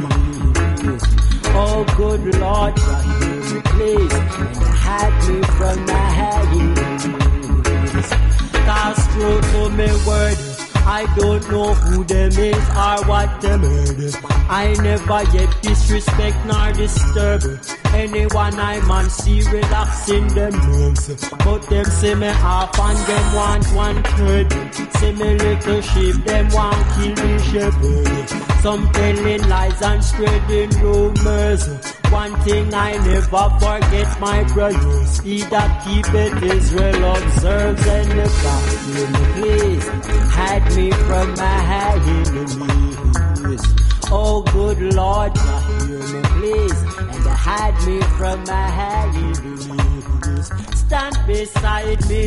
Oh good Lord, Jah hear me please, and hide me from my enemies. Cast through to me word, I don't know who them is or what them heard. I never yet disrespect nor disturb anyone I man see relaxing them nerves. But them say me half and them want one third. Say me little sheep, them want kill me shepherd. Some telling lies and spreading rumors. One thing I never forget, my brothers, he that keepeth Israel observes, and the God hear me please, hide me from my enemies. Oh good Lord, Jah hear me please, and hide me from my enemies. Stand beside me.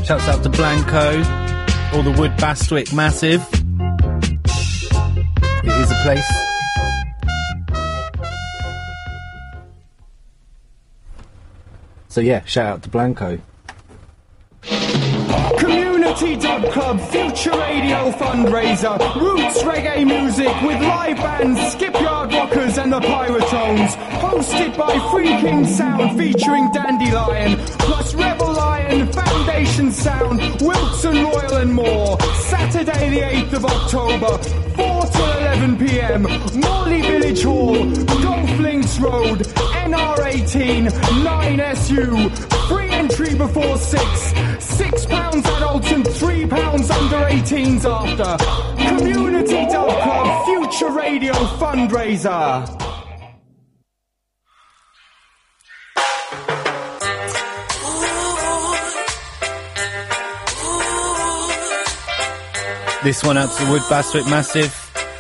Shouts out to Blanco, all the Wood Bastwick Massive. It is a place. So yeah, shout out to Blanco. Community Dub Club Future Radio fundraiser. Roots reggae music with live bands, Skipyard Rockers and the Pyrotones. Hosted by Free King Sound featuring Dandelion. Plus Rebel Lion, Foundation Sound, Wilson Royal and more. Saturday the eighth of October, four till eleven p m. Morley Village Hall, Golf Links Road, N R eighteen, nine S U. Free entry before six. Six pounds adults and three pounds under eighteens after. Community Dub Club Future Radio fundraiser. This one out to the Wood Bastwick Massive.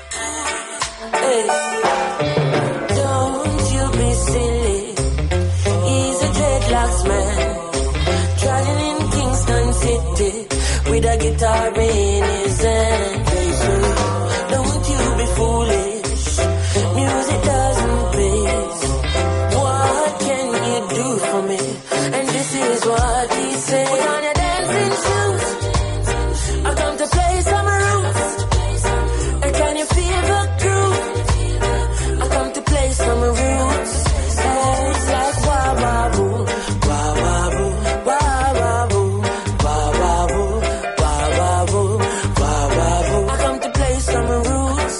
Don't you be silly. He's a dreadlocks man, traveling in Kingston City with a guitar in his hand. Don't you be foolish. Music doesn't pay. What can you do for me? And this is what he said. Put on your dancing shoes. I come to play some roots. And can you feel the groove? I come to play some roots. Oh, it's like wah wah boo, wah wah boo, wah wah boo, wah wah boo, wah wah boo, wah wah boo. I come to play some roots.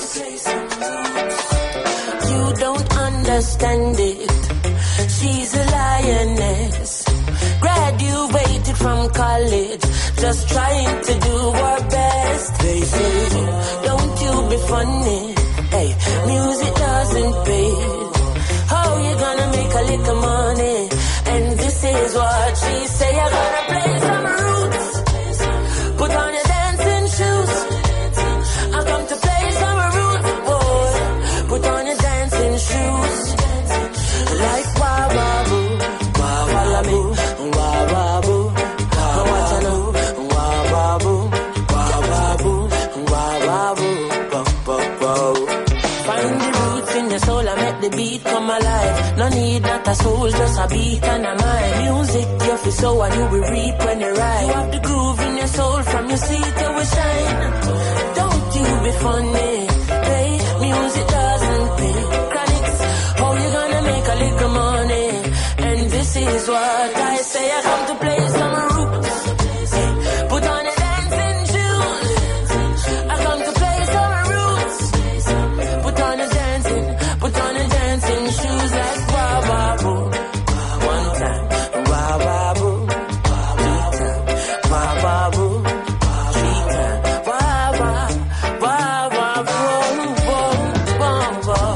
You don't understand it. She's a lioness, graduated from college, just trying to do her best. They say, don't you be funny. Hey, music doesn't pay. How you gonna make a little money? And this is what she say. I gotta play some roots. Put on your dancing shoes. I come to play some roots, boy. Put on your dancing shoes. Like wah wah boo, wah wah boo, wah wah boo. What you know? Wah wah boo, wah wah boo, wah wah boo, bo bo bo. Find the roots in your soul and make the beat come alive. No need not a soul, just a beat and a mind. Music you feel so and you will reap when you ride. You have the groove in your soul from your seat you will shine. Don't you be funny. Hey, music doesn't pay. Chronics, how you gonna make a little money? And this is what I say. I come to play some roots. Put on your dancing shoes. I come to play some roots. Put on your dancing, put on your dancing shoes like wah wah boo. One time, wah wah boo. Two time, wah wah boo. Three time, wah wah, wah wah boo, boo, boo, boo.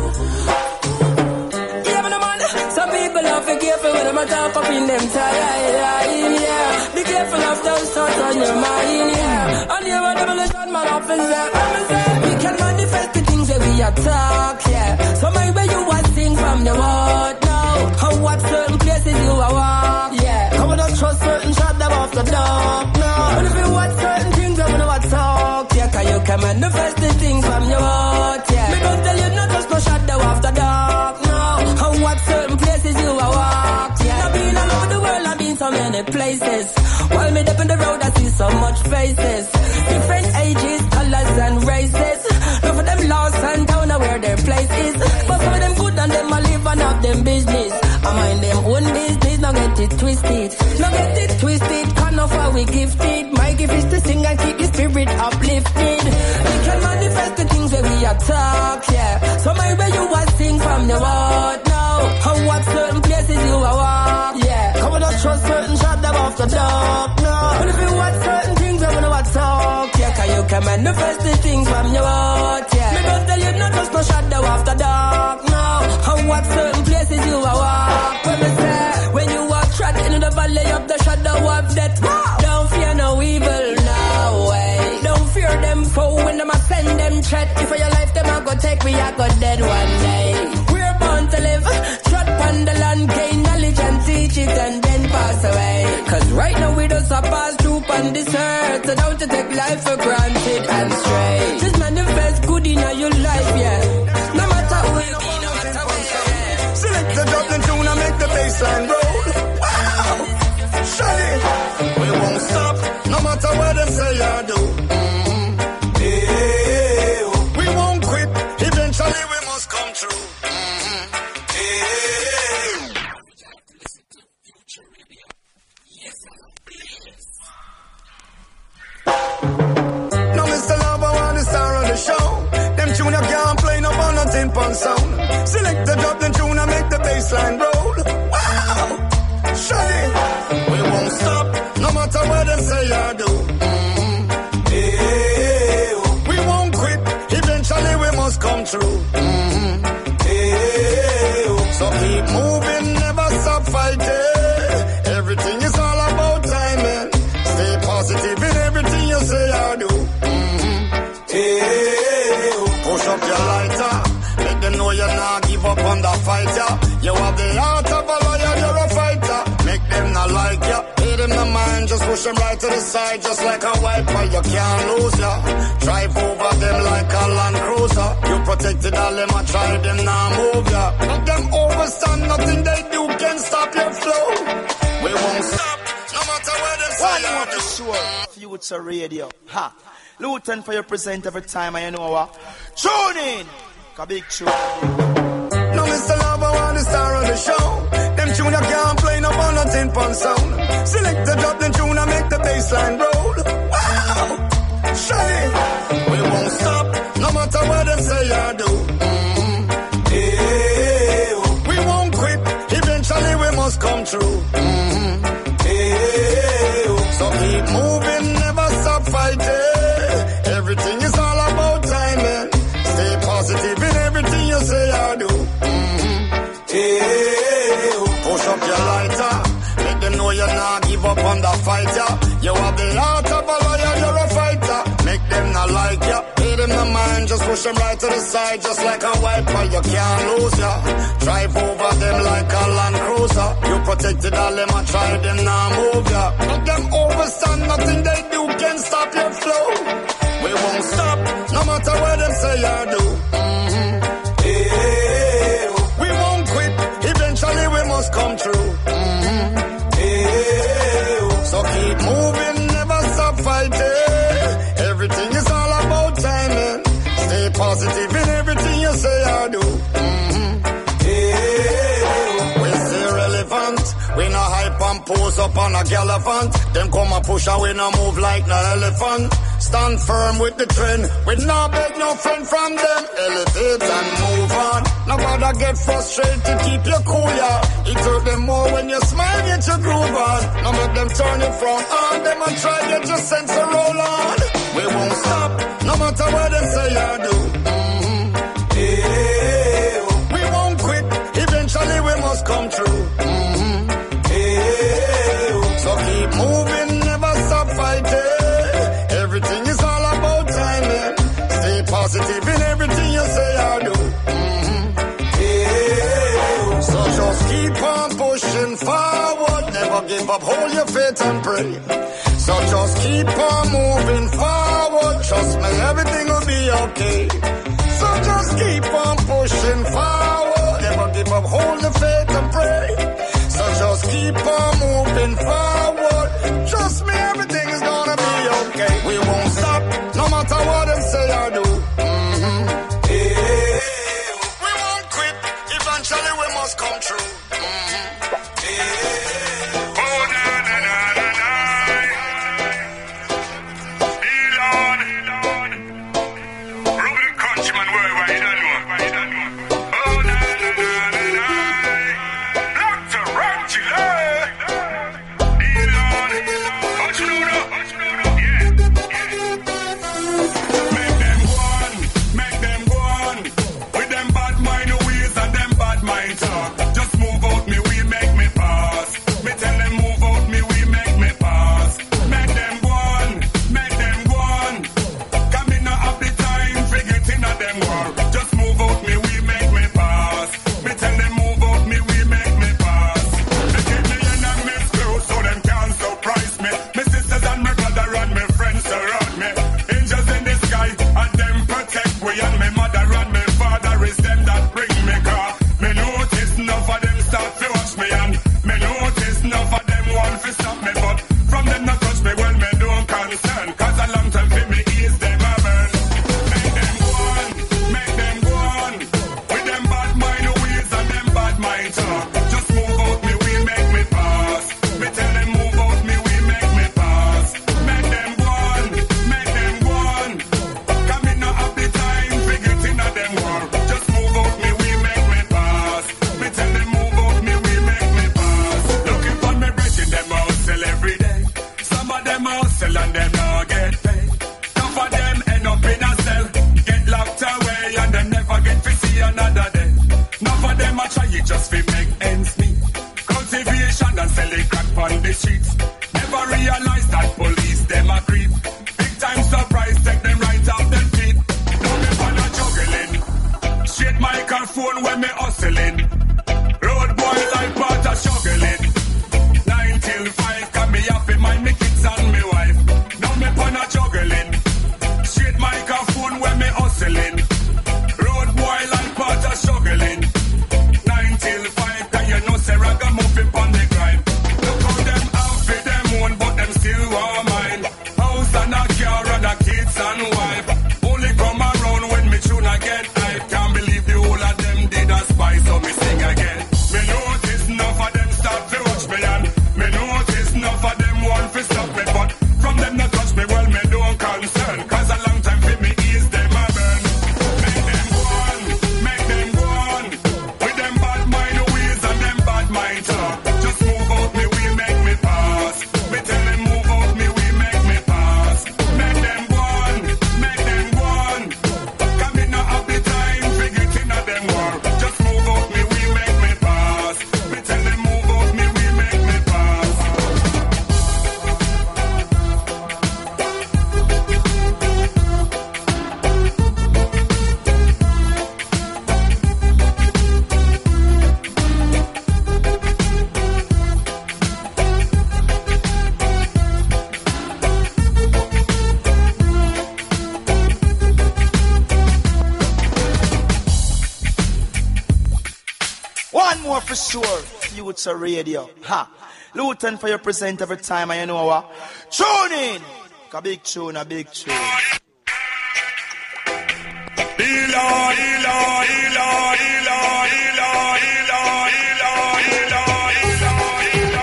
Yeah, man, man. Some people have to be careful when I'm a top up in them tie. Yeah, be careful of those thoughts on your mind. Yeah, on your revelation, man, up in there. We can manifest the things that we attack. Yeah, so maybe you want sing from the word now. How what certain places you are walk. Yeah, come on, don't trust certain shot them off the dog. No, but if you want certain things, I'm gonna talk. Yeah, can you can manifest the things from your heart. Yeah, me don't tell you not just no shot them off the dog. No, how what certain places you are walk. Yeah, I've been all over the world, I've been so many places. While me up in the road, I see so much faces. Different ages, colors and races. None of them lost and down where their place is. But some of them good and them a live and have them business. I mind them own business, now get it twisted. Now get it twisted, can't of how we gifted. My gift is to sing and keep the spirit uplifted. We can manifest the things where we attack, yeah. So maybe you want sing from the word now. How what certain places you are walk, yeah. Come on, don't trust certain shot them off the dog, no. But if you want certain things, I'm gonna talk, yeah. Can you can manifest the things from your heart, yeah. Me don't tell you not just no shot them off the dog, no. How what certain places you are walk. When me say, when you walk trot in the valley of the shadow of death, don't fear no evil, no way. Don't fear them foe when them a send them threat. If for your life them a go take, we a go dead one day. We're born to live, trot on the land, gain knowledge and teach it and then pass away. Cause right now we just a pass through so don't you take life for granted and stray. Just manifest good in your life, yeah. No matter who you be, no matter where you are. Select the Dublin tune and make the bassline roll. Wow, shut it. We won't stop, no matter what them say or do. Mm-hmm. Hey, we won't quit, eventually we must come through. Mm-hmm. Hey. Now Mister Lava want the star of the show. Them tune you can't play no on a tin pan sound. Select the Dublin tune and make the bassline roll. Wow, shut it. We won't stop, no matter what them say or do. Mm-hmm. Hey, we won't quit, eventually we must come through. Mm-hmm. Hey, so keep moving, never stop fighting. Everything is all about timing. Stay positive in everything you say or do. Mm-hmm. Hey, push up your lighter. Let them know you're not give up on the fight, yeah. You have the heart of a lion, you're a fighter. Make them not like ya, hit them the mind, just push them right to the side, just like a wiper, you can't lose ya. Drive over them like a Land Cruiser. You protected all them, I try them now move ya. Let them overstand, nothing they do can stop your flow. We won't stop, no matter where them say you want to show Future Radio. Ha! Luton for your present every time, and you know what? Tune in! A big tune. Now Mister Lava want the star of the show. Them tune you can't play no on a tin pan sound. Select the Dublin tune and make the bassline roll. Wow, shut it. We won't stop, no matter what them say or do. Mm-hmm. Hey, we won't quit, eventually we must come through. Mm-hmm. Hey, so keep moving, never stop fighting. Everything is all about timing. Stay positive in everything you say or do. Mm-hmm. Hey, push up your lighter. Let them know you're not give up on the fight, yeah. You have the heart of a lion, you're a fighter. Make them not like ya, hit them the mind, just push them right to the side, just like a wiper, you can't lose ya. Drive over them like a Land Cruiser. You protected all them, I try them now move ya. Let them overstand, nothing they do can stop your flow. We won't stop, no matter what them say or do. Mm-hmm. Hey, we won't quit, eventually we must come through. Mm-hmm. Hey, so keep moving, never stop fighting. Everything is all about timing. Stay positive in everything you say or do. Mm-hmm. Hey, we stay relevant. We no hype and pose up on a gallivant. Them come and push and we no move like no elephant. Stand firm with the trend. We not beg no friend from them. Elevate and move on. Nobody get frustrated, keep you cool, yeah. It hurt them more when you smile, get your groove on. Now make them turn it from on. Them and try get your sense to roll on. We won't stop, no matter what they say or do. Mm-hmm. Hey, we won't quit, eventually we must come through. Mm-hmm. Hey, so keep moving, never stop fighting. Everything is all about timing. Stay positive in everything you say or do. Mm-hmm. Hey, so just keep on pushing forward. Never give up, hold your faith and pray. So just keep on moving forward. Trust me, everything will be okay. So just keep on pushing forward. Never give up, hold your faith and pray. So just keep on moving forward. Trust me, everything is gonna be okay. We won't stop, no matter what them say or do. Mm-hmm. Hey, we won't quit, eventually we must come true. Mm-hmm. Hey. Oh, na, na, na, na, na. Elon. Ruben Countryman worldwide, you don't know. You don't know. Oh, na, na, na, na, na. Doctor Rock Chile. when me hustling. Road boy like part of struggling. Nine till five, can me happy mind me kids and me wife. Now me pan a juggling. Straight microphone when me hustling. Road boy like part of struggling. Nine till five, can you know say ragamuffin pon the grind. Look how them have for them own, but them still want mine. House and a car and a kids and wife. Only come around when me tune again. I can't believe the whole of them did a spy, so me sing again. Me notice enough of them start to watch me and me notice enough of them want to stop me, but from them not touch me, well me don't concern. Cause a long time for me ease them a burn. Make them go on, make them go on. With them bad mind ways and them bad mind talk. Just move out me, we make me pass. Me tell them move out me, we make me pass. Make them go on, make them go on. Come in now have the time, figure it in a them war. Just move out me, we make me pass. Me tell them move out me, we make me pass. One more for sure. Future Radio. Ha. Luton for your present every time, and you know what? Tune in. A big tune, a big tune. Ila, ila, ila, ila, ila, ila, ila, ila.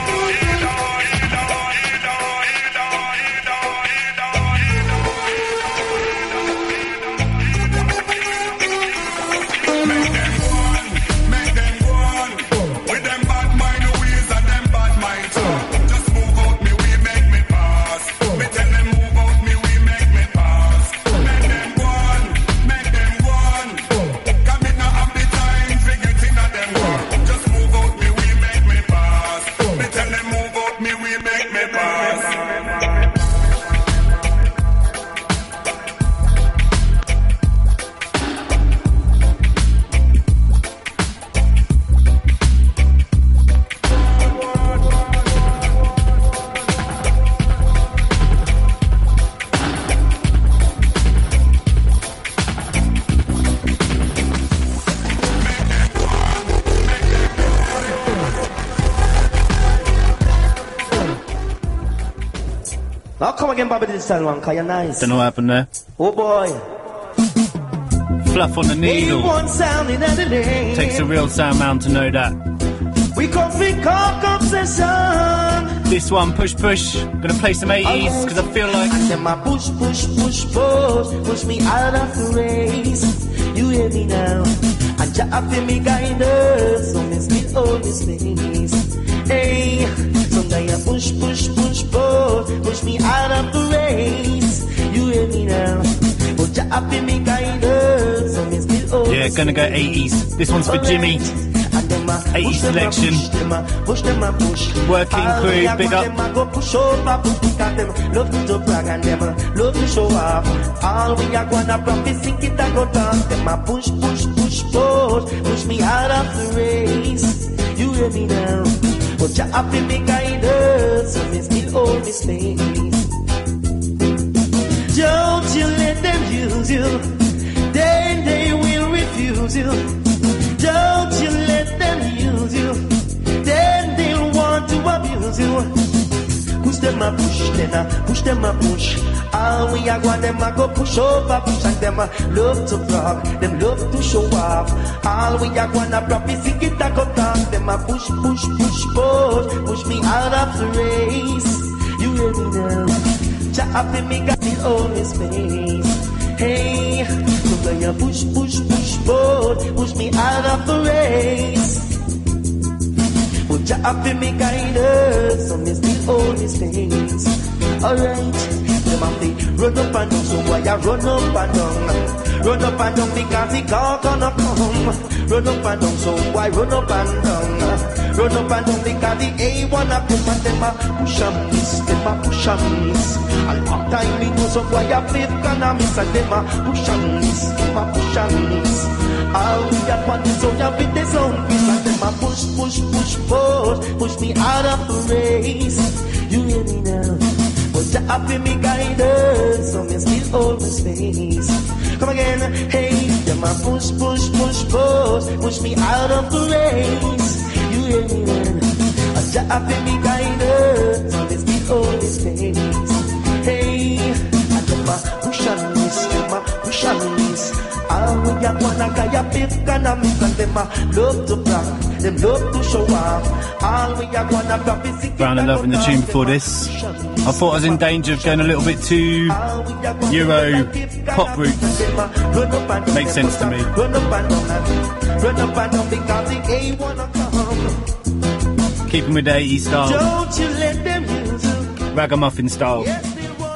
Now come again, Bobby Digital one, cause you're nice. Don't know what happened there. Oh boy. Fluff on the needle. One sound in the day. Takes a real sound man to know that. We come for cock obsession. This one, Push Push. Gonna play some eighties, cause I feel like... And then my push, push, push, push. Push me out of the race. You hear me now? And you have to me guidance. So miss me, oh, miss me. Hey, so now you push, push, push, push. Push me out of the race. You hear me now? But you have to me guidance. So miss me, oh, yeah, gonna go eighties. This one's for Jimmy. eighties selection. Working crew, big up. Love to brag and them love to show off. All we are gonna profit, sink it and go down. Them a push, push, push, push, push me out of the race. You hear me now? But you have to be guided, so me still hold me space. Don't you let them use you, then they will refuse you. Don't you let them use you, then they'll want to abuse you. Push them a push, then a push them a push. All we are going them a go push over, push and them a love to brag, them love to show off. All we are going to profit, sink it and go down. Them a push, push, push, push, push me out of the race. You hear me now? Jah have me got the only space. Hey, so when you push, push, push, push, push me out of the race. But Jah have me guidance, so me still hold me space. Alright, them have to run up and down, so why you run up and down? Run up and down because the car gonna come. Run up and down, so why run up and down? Run up and down because the A one of them and them a push and miss, them a push and miss. And half time me goes up why a fifth gonna miss, and them a push and miss, them a push and miss. All we got one is on your with the zone, and them a push, push, push, push, push me out of the race. You hear me now? But you have to me guidance, so me still hold my space. Come again, hey, them a push, push, push, push, push me out of the race. You hear me now? But you have to me guidance, so me still hold my space. Hey, and them a push and miss, them a push and miss. All we got one a guy a big economics, and them a love to brag, them love to show off. All we got one a grab is it. Round of love in the tune before this. I thought I was in danger of going a little bit too Euro pop roots. Makes sense to me. Keeping with the eighties style. Don't you let them use you. Ragamuffin style. Yes.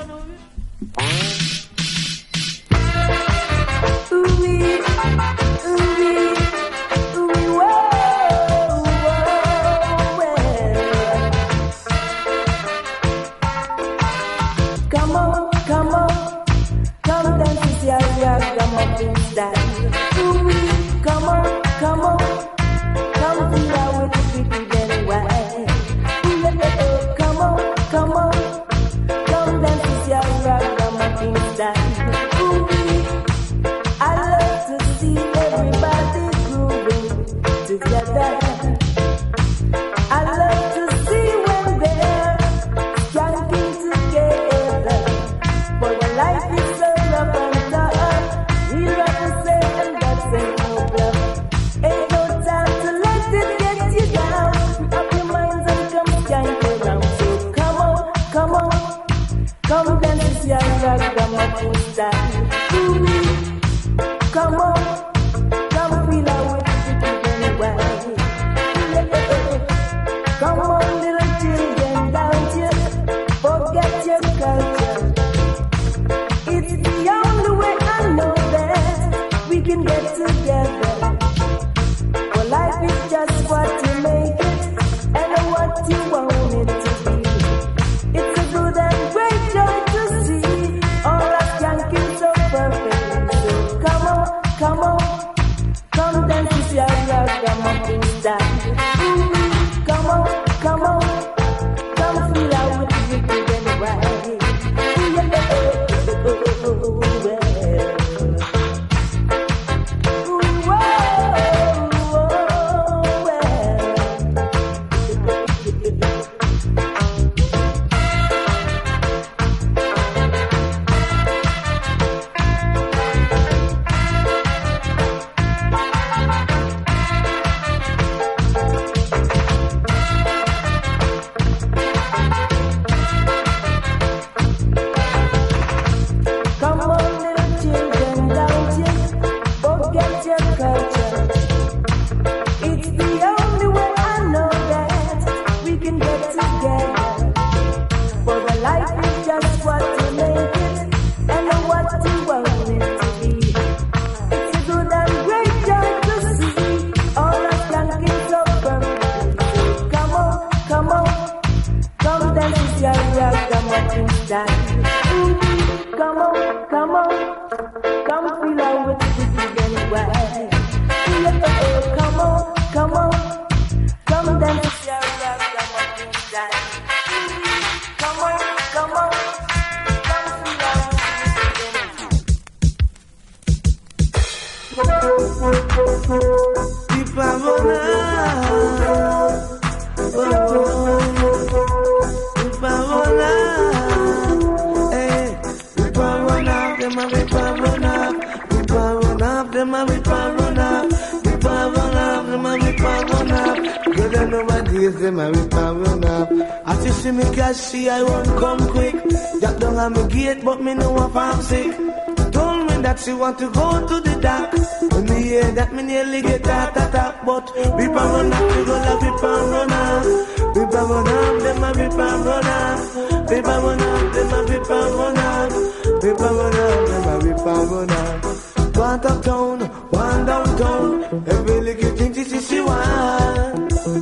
See, I won't come quick. Jack down on my gate, but me know if I'm sick. Told me that she want to go to the dock. When me hear that, me nearly get that attack. But we pa run up, we gonna be pa run up. We pa run up, them a be pa run up. We pa run up, them a be pa run up. We pa run up, them a be pa run up. One uptown, one downtown. Every little thing she see she want. One way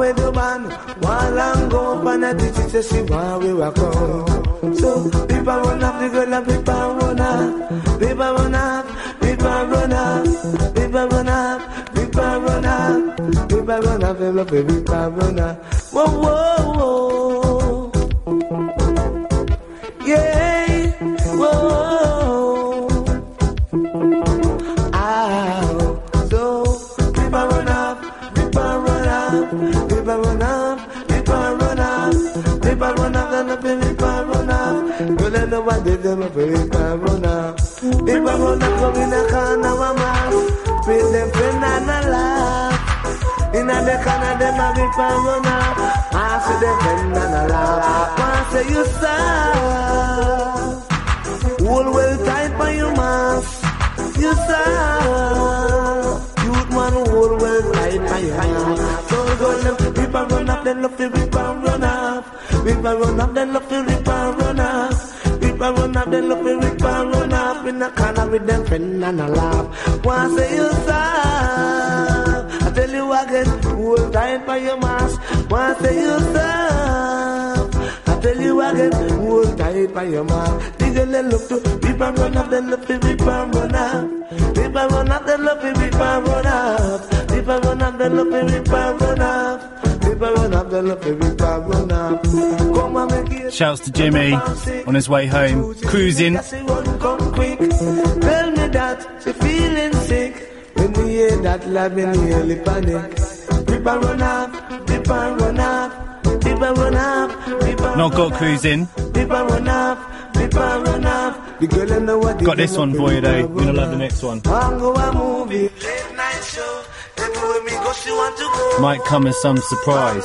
with the band. One long go up and a teacher says she want we rock on. So people run up the girl and people run up. People run up, people run up. People run up, people run up. People run up, they love it, people run up. Whoa, whoa, whoa. Yeah, whoa. Ow. So people run up, people run up. People run up, people run up. People run up, they love it, people run up. Girl, I know what they do, but people run up. People run up, come in the corner of my mouth. With them friend and a laugh. In the corner, them a big fan run up. I see them friend and a laugh. I say you serve. Hold well tight by your mask. You serve. Youth man hold well tight by your mask. So go them people run up, then love to rip and run up. People run up, then love to rip and run up. People run up, then love to rip and run up. In the corner with them friend and a laugh. One say you serve. I tell you again, hold tight by your mask. One say you serve. I tell you again, hold tight by your mask. They love to people run up, then love to rip and run up. People run up, then love to rip and run up. People run up, then love to rip and run up. Shouts to Jimmy on his way home, cruising. Come quick, tell me that she feeling sick. When we hear that lad, we nearly panic. People run up, people run up, people run up, people Not got cruising. People run up, people run up. The girl in the what got this one for you though. You're gonna love the next one. Go a movie, late night show. Everywhere me go, she want to go. Might come as some surprise.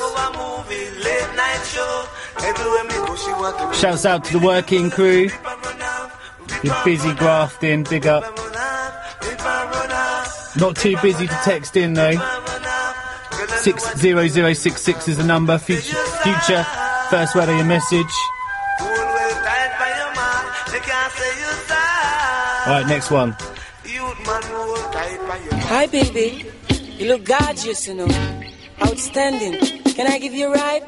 Shouts out to the working crew. You're busy grafting, big up. Not too busy to text in though. six zero zero six six is the number. Future, future first word of your message. Alright, next one. Hi baby, you look gorgeous, you know. Outstanding. Can I give you a ride?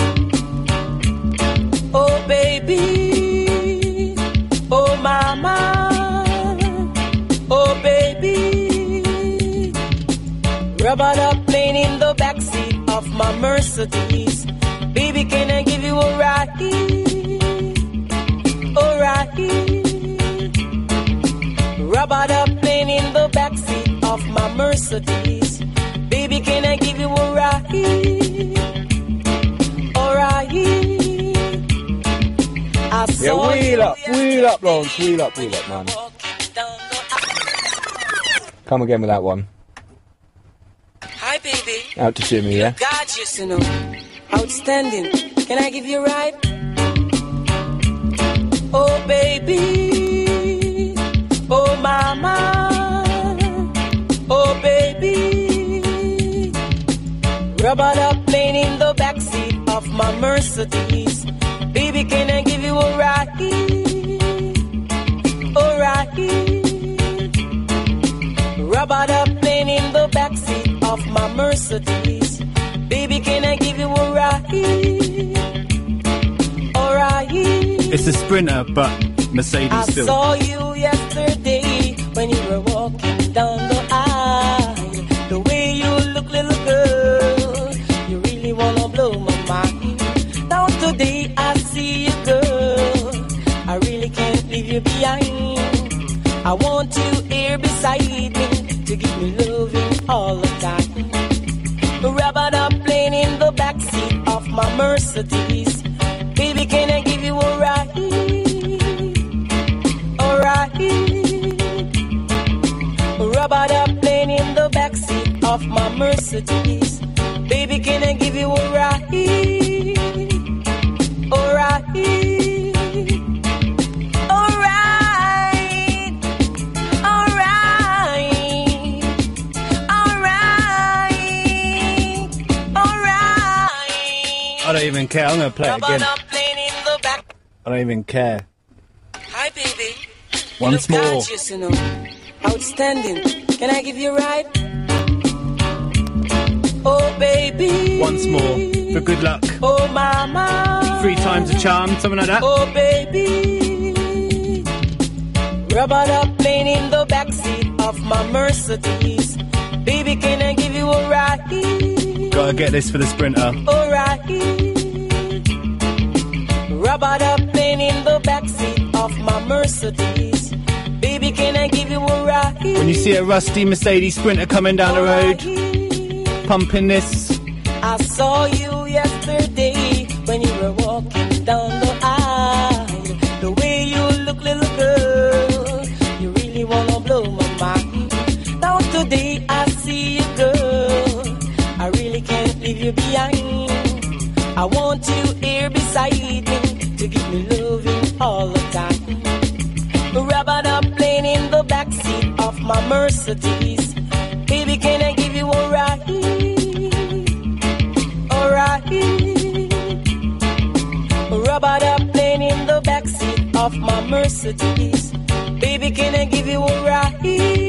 Oh baby, oh mama, oh baby. Rubber up playing in the backseat of my Mercedes. Baby, can I give you a ride? A ride. Rubber up playing in the backseat of my Mercedes. Baby, can I give you a ride? A ride. Yeah, wheel up, wheel up, Lawrence, wheel up, wheel up, man. Come again with that one. Hi, baby. Out to Jimmy, yeah? Gorgeous, you know. Outstanding. Can I give you a ride? Oh, baby. Oh, mama. Oh, baby. Rubber up playing in the backseat of my Mercedes. Baby, can I give you a ride? A ride. Rubber up playing in the backseat of my Mercedes. Baby, can I give you a ride? A ride. It's a Sprinter, but Mercedes I still. I saw you yesterday when you were walking down the aisle. The way you look, little girl, you really wanna blow my mind. Now today I see you, girl. I really can't leave you behind. I want you here beside me to give me loving all the time. Rubber up playing in the backseat of my Mercedes. Baby, can I give you a ride? A ride. Rubber up playing in the backseat of my Mercedes. Baby, can I give you a ride? A ride. I don't even care. I'm going to play it again. I don't even care. Hi, baby. Once you look more. Gorgeous, you know. Outstanding. Can I give you a ride? Oh, baby. Once more for good luck. Oh, mama. Three times a charm, something like that. Oh, baby. Rubber up playing in the backseat of my Mercedes. Baby, can I give you a ride? Gotta get this for the Sprinter. A ride. Rubber up playing in the backseat of my Mercedes. Baby, can I give you a ride? When you see a rusty Mercedes Sprinter coming down the road, pumping this. I saw you yesterday when you were walking down the aisle. The way you look, little girl, you really wanna blow my mind. Now today I see you, girl, I really can't leave you behind. I want you here beside me to give me loving all the time. Rubber up playing in the backseat of my Mercedes. Baby, can I give you a ride? A ride. Rubber up playing in the backseat of my Mercedes. Baby, can I give you a ride?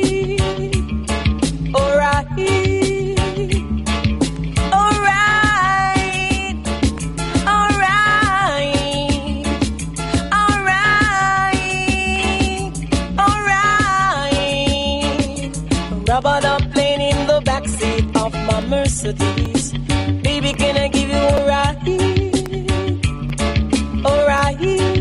A ride. Rubber up playing in the backseat of my Mercedes. Baby, can I give you a ride? A ride.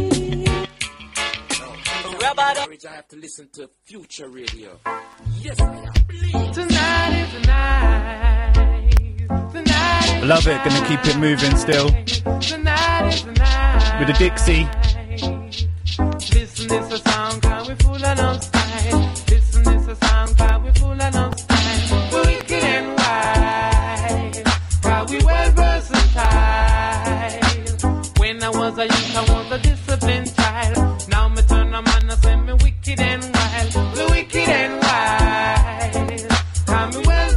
Rubber up. I have to listen to Future Radio. Yes, I am. Tonight is the night. Tonight is Love it, gonna keep it moving still. Tonight is the night. With a Dixie. Listen, this a song, cause we full of love style. Listen, this a song, cause we full of love style. We wicked and wild, cause we well versatile. When I was a youth, I was a disciplined child. Now me turn a man and say me wicked and wild. We wicked and wild, cause me well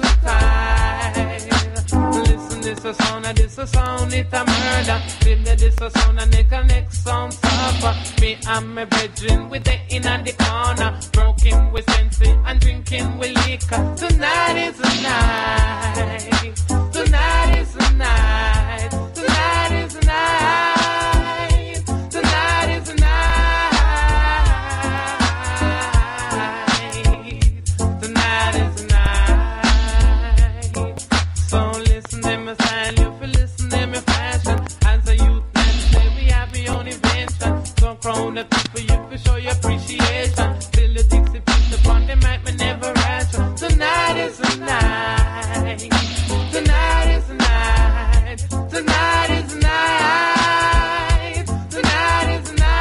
versatile. Listen, this a sound, and this a sound, it a murder. Feel that this a sound, and make a next sound suffer. Me and my brethren with the in at the corner, broken with sense and drinking with liquor. Tonight is the night. Tonight is the night. Tonight is the night. Tonight is the night. Tonight is the night. So listen to my style, you feel listen to my fashion. As a youth, and we have your own invention. So crown the people, you can show your appreciation. Still the Dixie piece upon the mic, me never ration. Tonight is the night. Tonight is the night. Tonight is the night. Tonight is the night.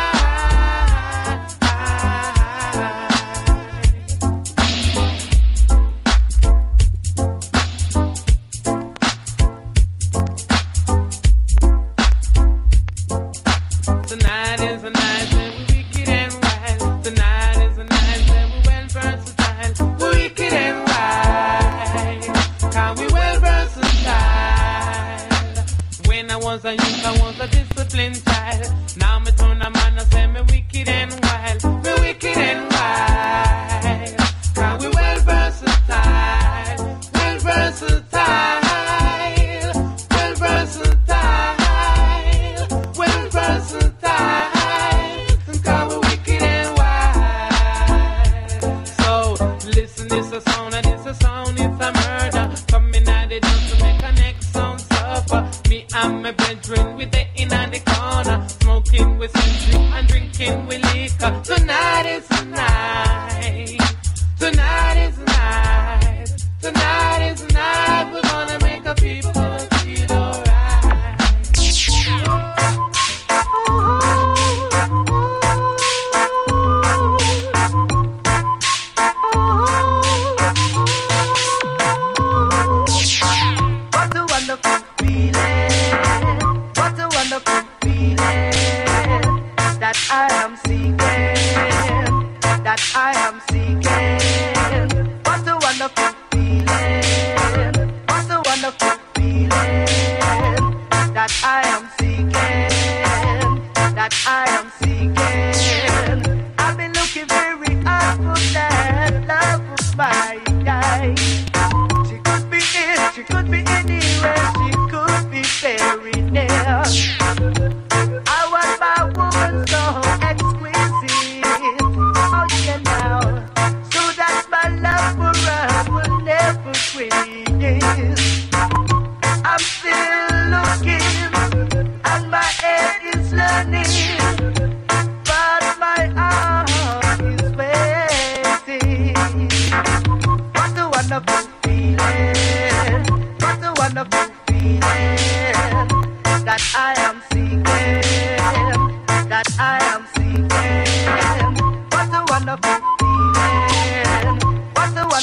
Tonight is the night when we wicked and wild. Tonight is the night when we well versatile. We wicked and wild, cause we well versatile. When I was a youth, I was a disciplined child. Now me turn a man and say me wicked and wild. Me wicked and wild, cause we well versatile. Well versatile. Well versatile. Well versatile. Cause we wicked and wild. So listen, this a sound and this a sound, it's a murder. Coming out the dance to make a next sound suffer. Me and my brethren with the in and the corner, smoking with sense and drinking with liquor. Tonight is the night. Tonight is the night. Tonight is the night. We're gonna make a people feel alright. What a wonderful feeling. What a wonderful feeling. That I am seeking. That I am seeking. What a wonderful feeling. What a wonderful feeling. That I am seeking. That I am seeking. I've been looking very hard for that love of my guy. She could be it, she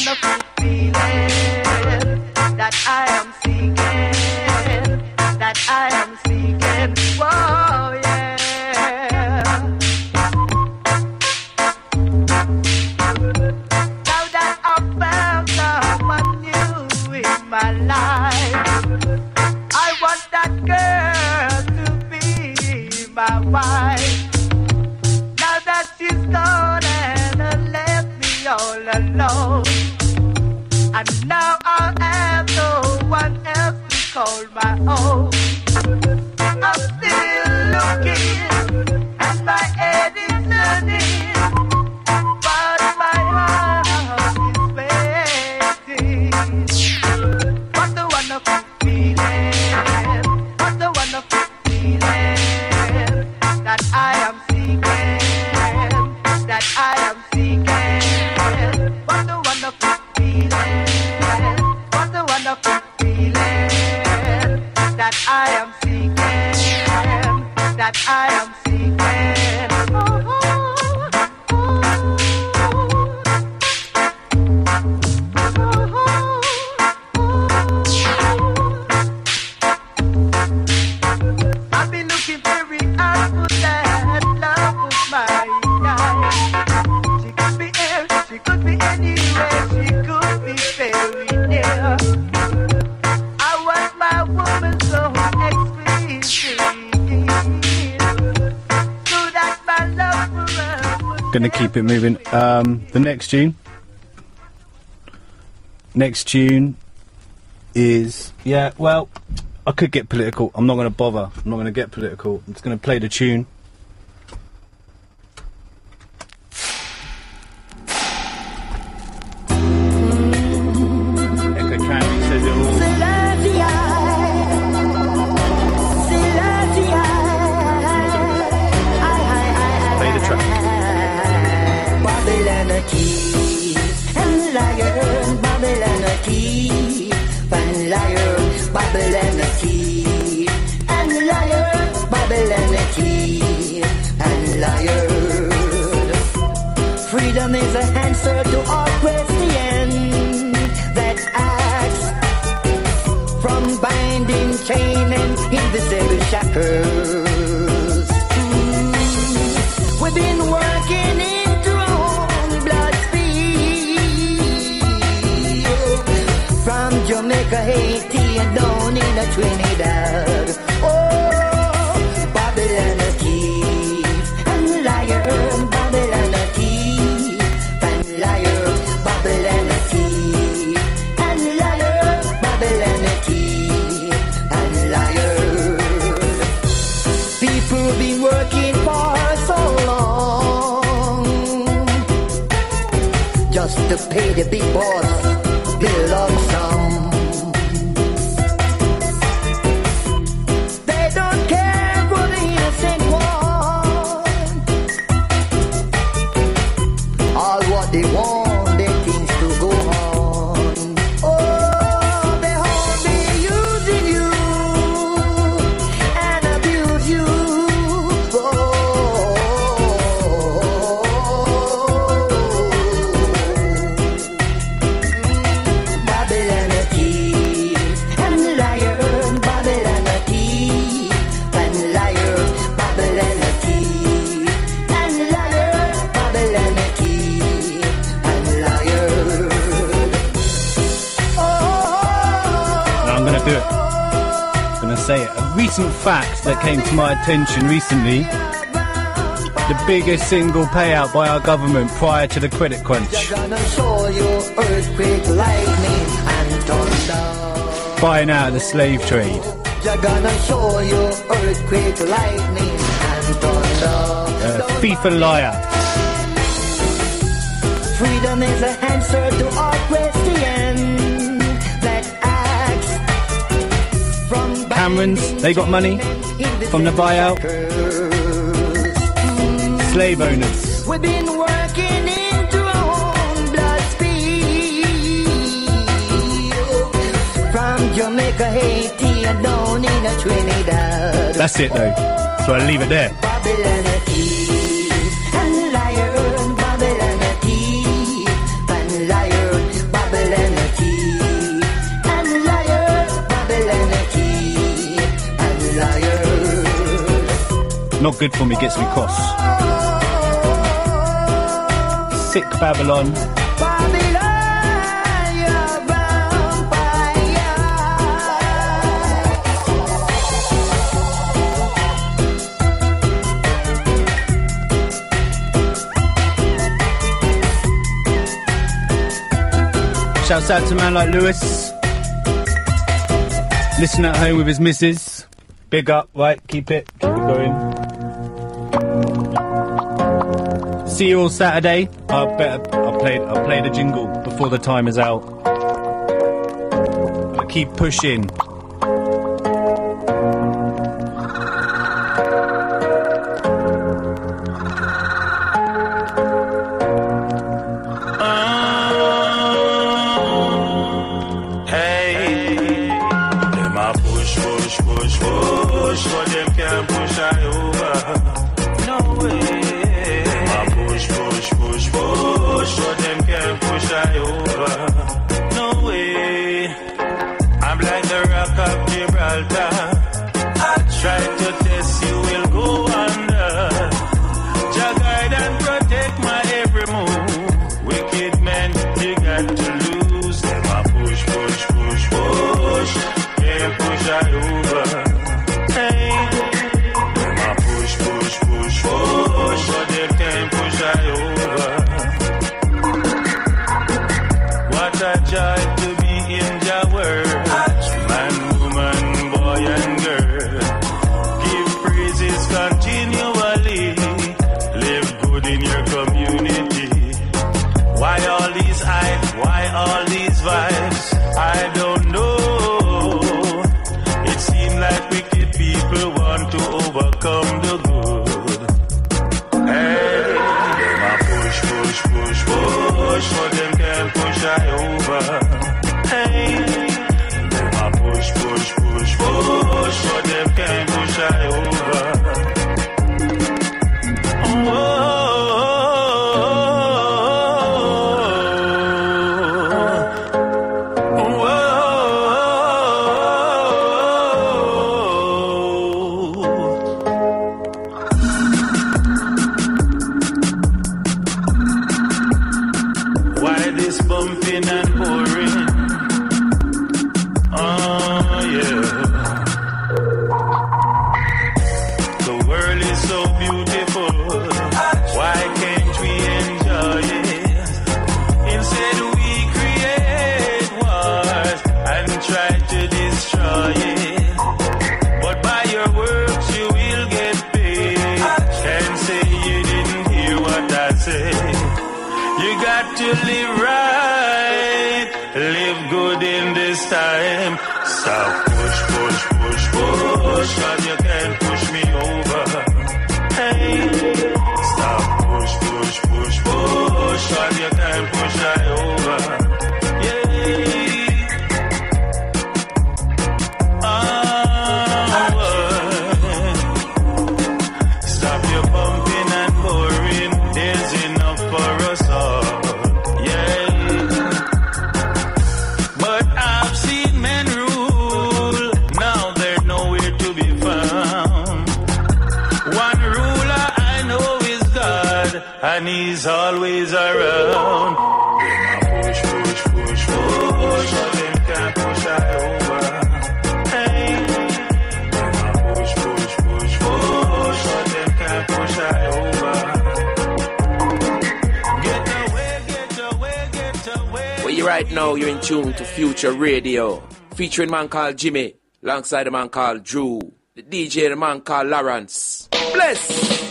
wonderful feeling that I am seeking, that I am seeking. Whoa, yeah. Now that I found someone new in my life, I want that girl to be my wife. Now that she's gone and left me all alone, and now I have no one else to call my own. I'm still looking, and my head is turning, but my heart is waiting. What a wonderful feeling, what a wonderful feeling that I am seeking, that I am seeking. What a wonderful feeling, what a wonderful feeling that I am seeking, that I am seeking. Oh, oh, oh, oh. I've been looking very hard for that love of mine. She could be here, she could be anywhere, she could be very near. I want my woman so exquisite, so that my love for her would Gonna keep it moving. Um, the next tune. Next tune is yeah. Well, I could get political. I'm not gonna bother. I'm not gonna get political. I'm just gonna play the tune. Echo Candy says it all. Play the track. Babylon a thief and liar, Babylon a thief and liar, Babylon a thief and liar, Babylon a thief and liar. Freedom is the answer to all questions that asks from binding chain and invisible shackles. Mm. We've been working into our own blood field, from Jamaica, Haiti, and down in a Trinidad. Oh, Babylon a thief and liar, Babylon a thief and liar, Babylon a thief and liar, Babylon a thief and liar. People been working for so long just to pay the big boss bill of some. They don't care for the innocent one. All what they want, they things to go on. Oh, they only using you and abuse you. Oh, Babylon a thief and liar, Babylon a thief and liar, Babylon a thief and liar, Babylon a thief and liar. No, I'm gonna do it. I'm gonna say it. A recent fact that came to my attention recently: the biggest single payout by our government prior to the credit crunch. You're gonna show you earthquake, lightning and thunder. Buying out of the slave trade. You're gonna show you earthquake, lightning and thunder. Uh, thief and liar. Freedom is the answer to all questions that asks from Camerons, they got money from the buyout. Slave owners. We've been working into our own blood field, from Jamaica, Haiti, and down in a Trinidad. That's it though. So I'll leave it there. Babylon a thief and liar, Babylon a thief and liar, Babylon not good for me, gets me cross. Sick Babylon. Shouts out to a man like Lewis. Listen at home with his missus. Big up, right? Keep it, keep it going. See you all Saturday. I better. I played. I played a jingle before the time is out. I keep pushing. Future Radio, featuring a man called Jimmy, alongside a man called Drew, the D J, the man called Lawrence. Bless!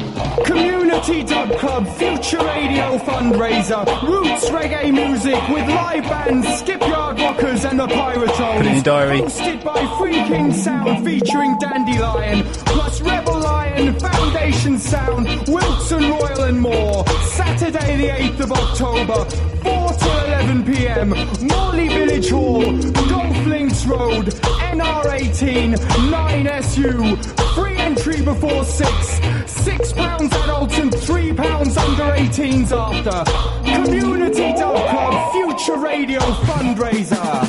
Community Dub Club Future Radio fundraiser. Roots reggae music with live bands, Skipyard Rockers and the Pyrotones. Put it in your diary. Hosted by Free King Sound featuring Dandelion, plus Rebel Lion, Foundation Sound, Wilson Royal and more. Saturday the eighth of October, four to eleven p.m. Morley Village Hall, Golf Links Road, N R eighteen, nine S U. Free entry before six. Six pounds adults and three pounds under eighteens after. Community Dub Club Future Radio fundraiser.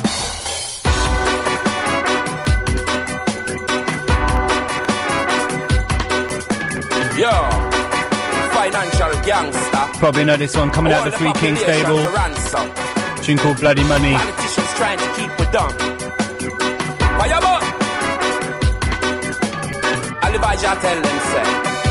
Probably know this one coming out of the Three Kings stable. Tune called Bloody Money. Politicians trying to keep it down. Fire up! Elijah tell them say.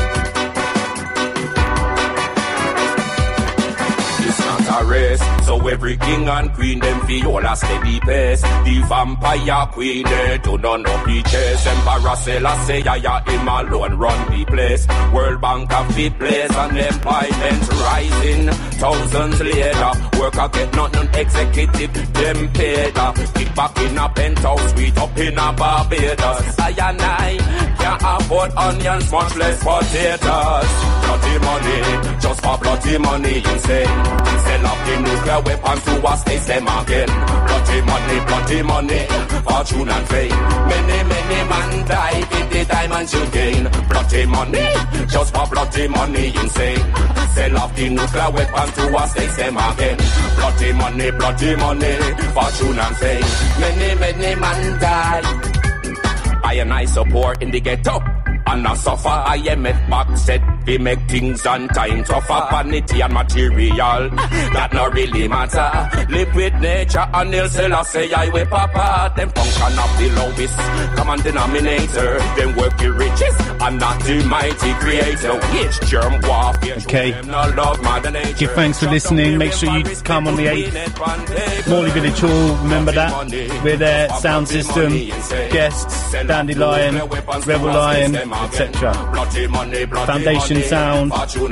It's not a race, so every king and queen them feel all a steady pace. The vampire queen they do not know the chase. Emperor Selassie, yeah, yeah, him alone run the place. World Bank have the place and employment rising. Thousands later, worker get nothing executive, them paid. Kick back in a penthouse, sweet up in a Barbados. I and I can't afford onions, much less potatoes. Bloody money, just for bloody money, insane. Sell up the nuclear weapons to us, they them again. Bloody money, bloody money, fortune and fame. Many, many man die with the diamonds you gain. Bloody money, just for bloody money, insane. Sell off the nuclear weapons to us, they them again. Bloody money, bloody money, fortune and fame. Many, many man die. I and I support in the ghetto. And I suffer, I am at back set. We make things on time tougher. Vanity and material, that not really matter. Live with nature and they'll sell us say I will papa. Them function of the lowest common denominator. Them work the riches and not the mighty creator. Which germ warfare. Okay. Give thanks for listening. Make sure you come on the eighth. Morley Village Hall, remember that. We're there, sound system, guests, Dandelion, Rebel Lion, et cetera. Foundation Sound,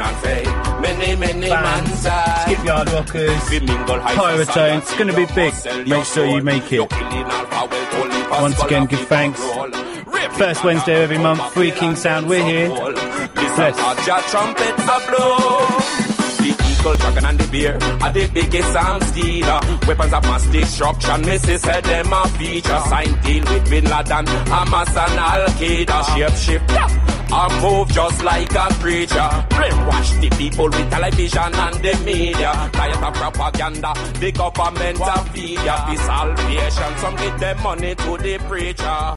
bands, Skipyard Rockers, Pyrotone. It's going to be big. Make sure you make it. Once again, give thanks. First Wednesday of every month, Three Kings Sound. We're here. Bless. Dragon and the beer are the biggest arms dealer. Weapons of mass destruction, Missus said them a feature. Sign deal with Bin Laden, Hamas and Al-Qaeda. Shape shift, I move just like a preacher. Brainwash the people with television and the media. Tired of propaganda, the government a feed ya. The salvation, some give them money to the preacher.